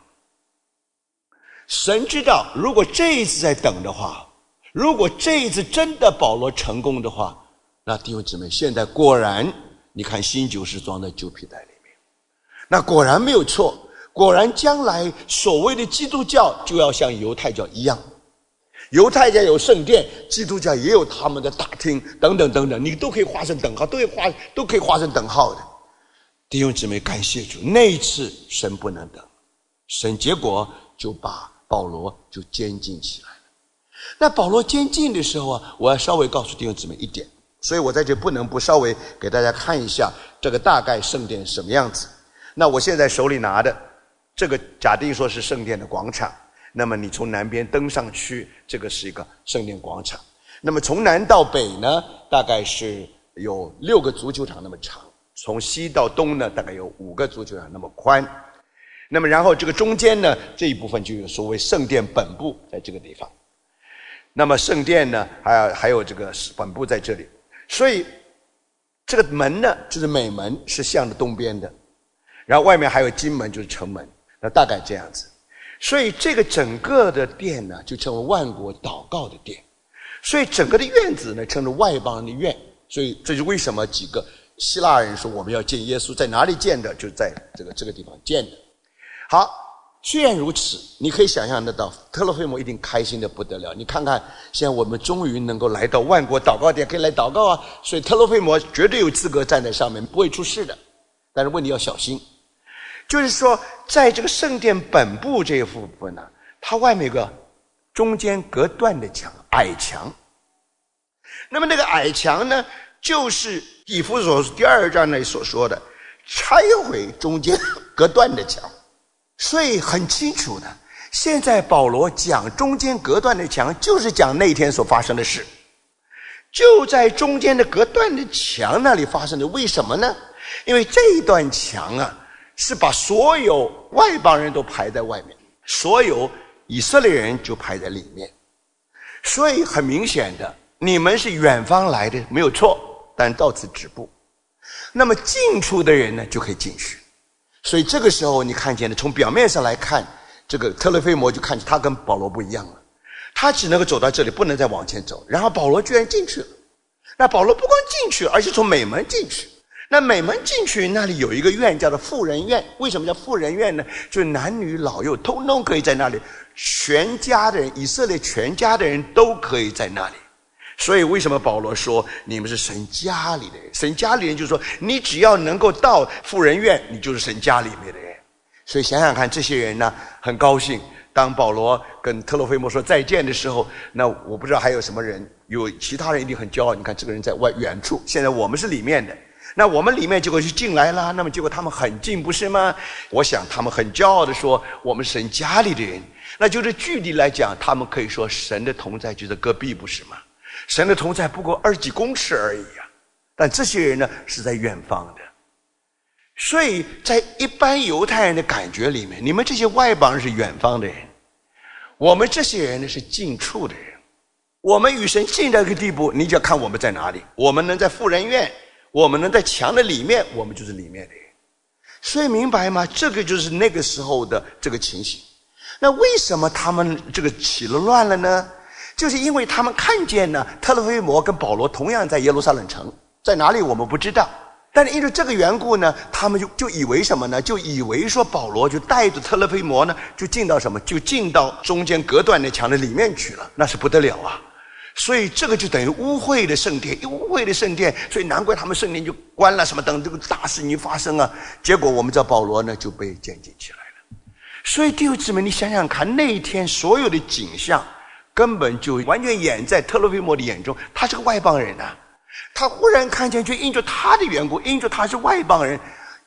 神知道，如果这一次在等的话，如果这一次真的保罗成功的话，那弟兄姊妹，现在果然你看新酒是装在旧皮袋里面，那果然没有错，果然将来所谓的基督教就要像犹太教一样，犹太教有圣殿，基督教也有他们的大厅等等，你都可以画成等号，都可以画成等号的。弟兄姊妹，感谢主，那一次神不能等，神结果就把保罗就监禁起来了。那保罗监禁的时候啊，我要稍微告诉弟兄姊妹一点，所以我在这不能不稍微给大家看一下这个大概圣殿什么样子。那我现在手里拿的这个假定说是圣殿的广场，那么你从南边登上去，这个是一个圣殿广场。那么从南到北呢，大概是有6个足球场那么长，从西到东呢，大概有5个足球场那么宽。那么然后这个中间呢，这一部分就有所谓圣殿本部在这个地方。那么圣殿呢，还有这个本部在这里。所以这个门呢，就是美门，是向着东边的。然后外面还有金门，就是城门，那大概这样子。所以这个整个的殿呢，就称为万国祷告的殿。所以整个的院子呢，称为外邦人的院。所以这就为什么几个希腊人说我们要见耶稣，在哪里见的？就是在这个地方见的。好，虽然如此，你可以想象得到，特洛菲摩一定开心的不得了。你看看，现在我们终于能够来到万国祷告殿，可以来祷告啊！所以特洛菲摩绝对有资格站在上面，不会出事的。但是问题要小心。就是说在这个圣殿本部这一部分呢，它外面有个中间隔断的墙，矮墙。那么那个矮墙呢，就是以弗所书第2章内所说的拆毁中间隔断的墙。所以很清楚的，现在保罗讲中间隔断的墙，就是讲那天所发生的事，就在中间的隔断的墙那里发生的。为什么呢？因为这一段墙啊，是把所有外邦人都排在外面，所有以色列人就排在里面。所以很明显的，你们是远方来的没有错，但到此止步。那么近处的人呢，就可以进去。所以这个时候你看见的，从表面上来看，这个特勒菲摩就看见他跟保罗不一样了，他只能够走到这里，不能再往前走。然后保罗居然进去了。那保罗不光进去，而且从美门进去。那美门进去，那里有一个院叫做妇人院。为什么叫妇人院呢？就是男女老幼通通可以在那里，全家的人，以色列全家的人都可以在那里。所以为什么保罗说你们是神家里的人？神家里人就是说，你只要能够到妇人院，你就是神家里面的人。所以想想看，这些人呢很高兴，当保罗跟特洛菲摩说再见的时候，那我不知道还有什么人，有其他人一定很骄傲，你看这个人在远处，现在我们是里面的，那我们里面结果就进来了，那么结果他们很近，不是吗？我想他们很骄傲的说我们是神家里的人。那就是距离来讲，他们可以说神的同在就在隔壁，不是吗？神的同在不过20几公尺而已啊，但这些人呢是在远方的。所以在一般犹太人的感觉里面，你们这些外邦人是远方的人，我们这些人呢是近处的人。我们与神近到一个地步，你就要看我们在哪里。我们能在妇人院，我们能在墙的里面，我们就是里面的人。所以明白吗？这个就是那个时候的这个情形。那为什么他们这个起了乱了呢？就是因为他们看见呢，特勒菲摩跟保罗同样在耶路撒冷城，在哪里我们不知道，但是因为这个缘故呢，他们就以为什么呢？就以为说保罗就带着特勒菲摩呢，就进到什么？就进到中间隔断的墙的里面去了，那是不得了啊！所以这个就等于污秽的圣殿，污秽的圣殿，所以难怪他们圣殿就关了，什么等这个大事情发生啊！结果我们知道保罗呢就被监禁起来了。所以弟兄姊妹，你想想看，那一天所有的景象根本就完全演在特勒菲摩的眼中，他是个外邦人啊，他忽然看见，就因着他的缘故，因着他是外邦人，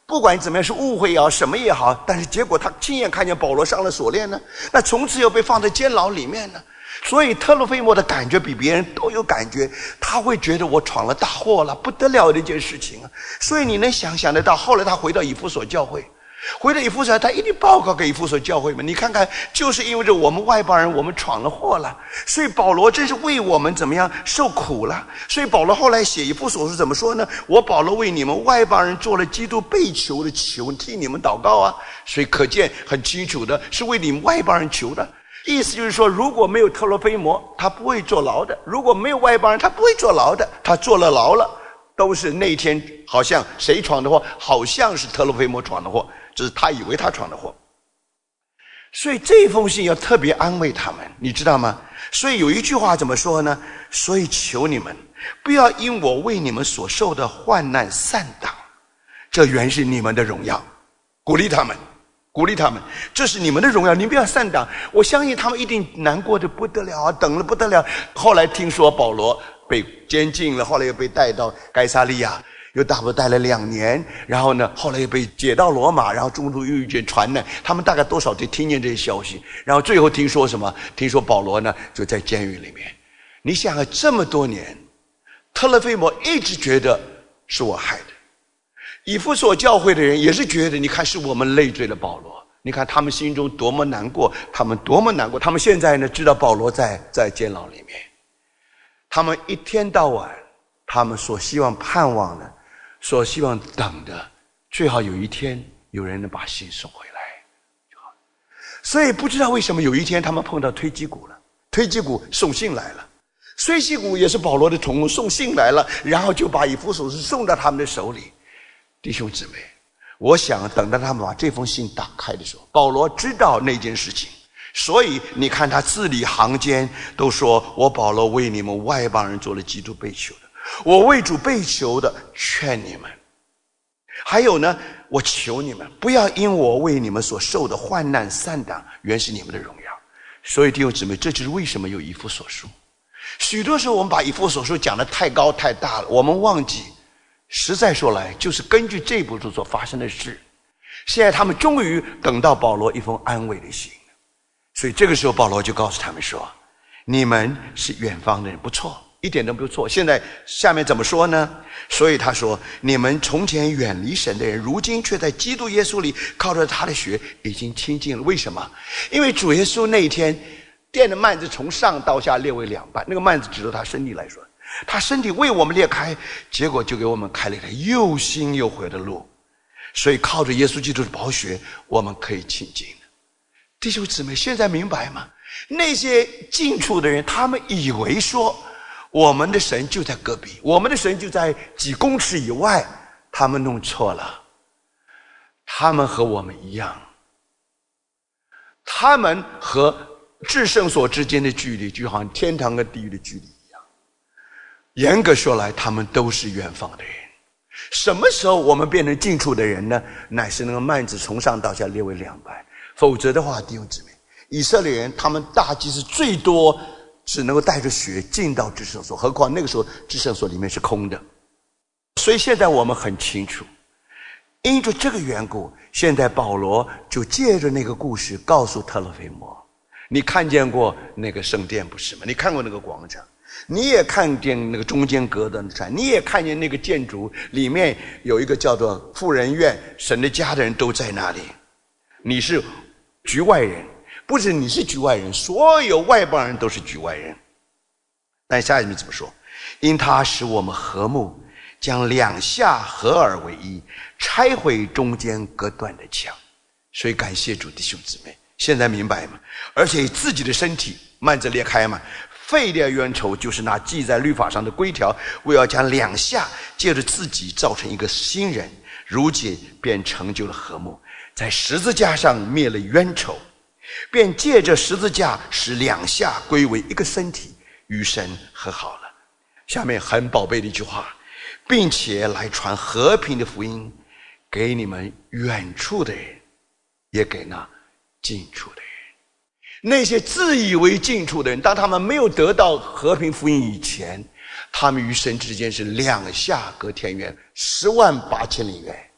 不管怎么样是误会也好，什么也好，但是结果他亲眼看见保罗上了锁链呢，那从此又被放在监牢里面呢。所以特洛菲摩的感觉比别人都有感觉，他会觉得我闯了大祸了，不得了的一件事情啊。所以你能想得到，后来他回到以弗所教会，回到以弗所，他一定报告给以弗所教会们，你看看，就是因为这我们外邦人，我们闯了祸了，所以保罗真是为我们怎么样受苦了。所以保罗后来写以弗所书怎么说呢？我保罗为你们外邦人做了基督被囚的求，替你们祷告啊。所以可见很清楚的是为你们外邦人求的。意思就是说，如果没有特洛菲摩，他不会坐牢的；如果没有外邦人，他不会坐牢的。他坐了牢了，都是那天好像谁闯的祸，好像是特洛菲摩闯的祸，只是他以为他闯的祸。所以这封信要特别安慰他们，你知道吗？所以有一句话怎么说呢？所以求你们不要因我为你们所受的患难丧胆，这原是你们的荣耀。鼓励他们，这是你们的荣耀，你们不要丧胆。我相信他们一定难过的不得了啊，等了不得了。后来听说保罗被监禁了，后来又被带到该撒利亚，又大不待了2年，然后呢，后来又被解到罗马，然后中途又遇见传难，他们大概多少得听见这些消息，然后最后听说什么？听说保罗呢就在监狱里面。你想想，这么多年，特勒菲摩一直觉得是我害的，以弗所教会的人也是觉得，你看是我们累赘了保罗，你看他们心中多么难过，他们多么难过。他们现在呢知道保罗在监牢里面，他们一天到晚，他们所希望盼望的，所希望等的，最好有一天有人能把信送回来就好。所以不知道为什么有一天他们碰到推基古了，推基古送信来了，推基古也是保罗的同工，送信来了，然后就把以弗所书送到他们的手里。弟兄姊妹，我想等到他们把这封信打开的时候，保罗知道那件事情，所以你看他字里行间都说，我保罗为你们外邦人做了基督被囚的，我为主被囚的，劝你们。还有呢，我求你们不要因我为你们所受的患难丧胆，原是你们的荣耀。所以弟兄姊妹，这就是为什么有以弗所书。许多时候我们把以弗所书讲得太高太大了，我们忘记实在说来，就是根据这部书所发生的事，现在他们终于等到保罗一封安慰的信。所以这个时候保罗就告诉他们说，你们是远方的人，不错，一点都不错。现在下面怎么说呢？所以他说，你们从前远离神的人，如今却在基督耶稣里靠着他的血已经亲近了。为什么？因为主耶稣那一天垫的幔子从上到下裂为两半，那个幔子指着他身体来说，他身体为我们裂开，结果就给我们开了一条又新又悔的路。所以靠着耶稣基督的宝血，我们可以亲近。弟兄姊妹，现在明白吗？那些近处的人，他们以为说我们的神就在隔壁，我们的神就在几公尺以外，他们弄错了。他们和我们一样，他们和至圣所之间的距离就好像天堂和地狱的距离一样。严格说来，他们都是远方的人。什么时候我们变成近处的人呢？乃是那个幔子从上到下裂为两半。否则的话，弟兄姊妹，以色列人他们大祭司最多只能够带着血进到至圣所，何况那个时候至圣所里面是空的。所以现在我们很清楚，因着这个缘故，现在保罗就借着那个故事告诉特勒菲摩，你看见过那个圣殿不是吗？你看过那个广场，你也看见那个中间隔断的山，你也看见那个建筑里面有一个叫做妇人院，神的家的人都在那里。你是局外人，不止你是局外人，所有外邦人都是局外人。但下面怎么说？因他使我们和睦，将两下合而为一，拆毁中间隔断的墙。所以感谢主，弟兄姊妹，现在明白吗？而且自己的身体幔子裂开嘛，废掉冤仇，就是那记在律法上的规条，为要将两下借着自己造成一个新人，如今便成就了和睦，在十字架上灭了冤仇，便借着十字架使两下归为一个身体，与神和好了。下面很宝贝的一句话，并且来传和平的福音，给你们远处的人，也给那近处的人。那些自以为近处的人，当他们没有得到和平福音以前，他们与神之间是两下隔天远，108000里远。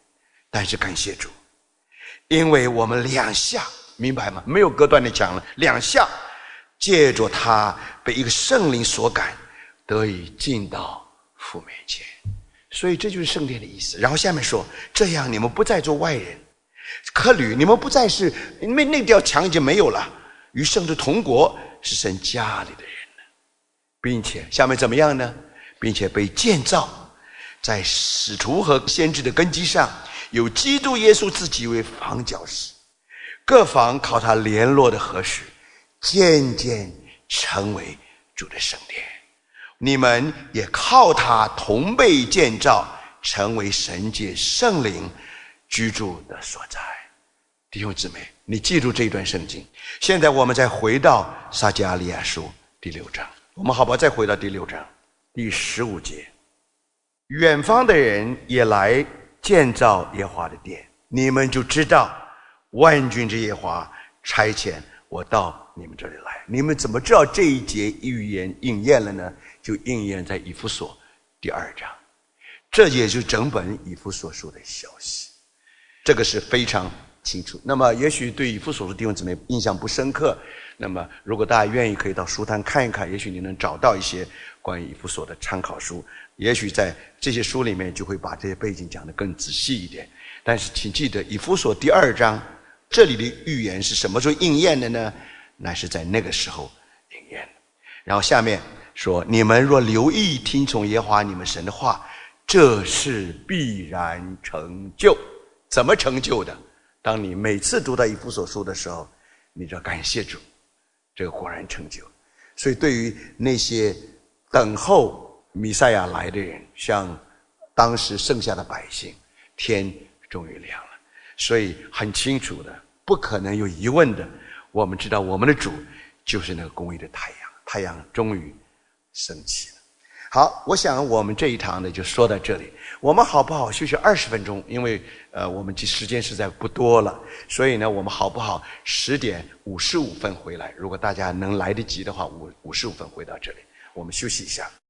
但是感谢主，因为我们两下，明白吗？没有隔断的讲了，两下借着他被一个圣灵所感，得以进到父面前。所以这就是圣殿的意思。然后下面说，这样你们不再做外人客旅，你们不再是，因为那条墙已经没有了，与圣徒同国，是神家里的人了，并且下面怎么样呢？并且被建造在使徒和先知的根基上，有基督耶稣自己为房角石，各房靠他联络的合适，渐渐成为主的圣殿。你们也靠他同被建造，成为神界圣灵居住的所在。弟兄姊妹，你记住这一段圣经。现在我们再回到撒迦利亚书第6章，我们好不好再回到第6章第15节？远方的人也来建造耶和华的殿，你们就知道万军之耶和华差遣我到你们这里来。你们怎么知道这一节预言应验了呢？就应验在以弗所第2章，这也就是整本以弗所书的消息，这个是非常清楚。那么也许对以弗所书弟兄姊妹印象不深刻，那么如果大家愿意可以到书摊看一看，也许你能找到一些关于以弗所的参考书，也许在这些书里面就会把这些背景讲得更仔细一点。但是请记得以弗所第2章这里的预言是什么时候应验的呢？那是在那个时候应验的。然后下面说，你们若留意听从耶和华你们神的话，这是必然成就。怎么成就的？当你每次读到以弗所书的时候，你就要感谢主，这个果然成就。所以对于那些等候弥赛亚来的人，像当时剩下的百姓，天终于亮了。所以很清楚的，不可能有疑问的，我们知道我们的主就是那个公义的太阳，太阳终于升起了。好，我想我们这一堂呢就说到这里。我们好不好休息20分钟？因为我们时间实在不多了，所以呢我们好不好10点55分回来？如果大家能来得及的话，55分回到这里，我们休息一下。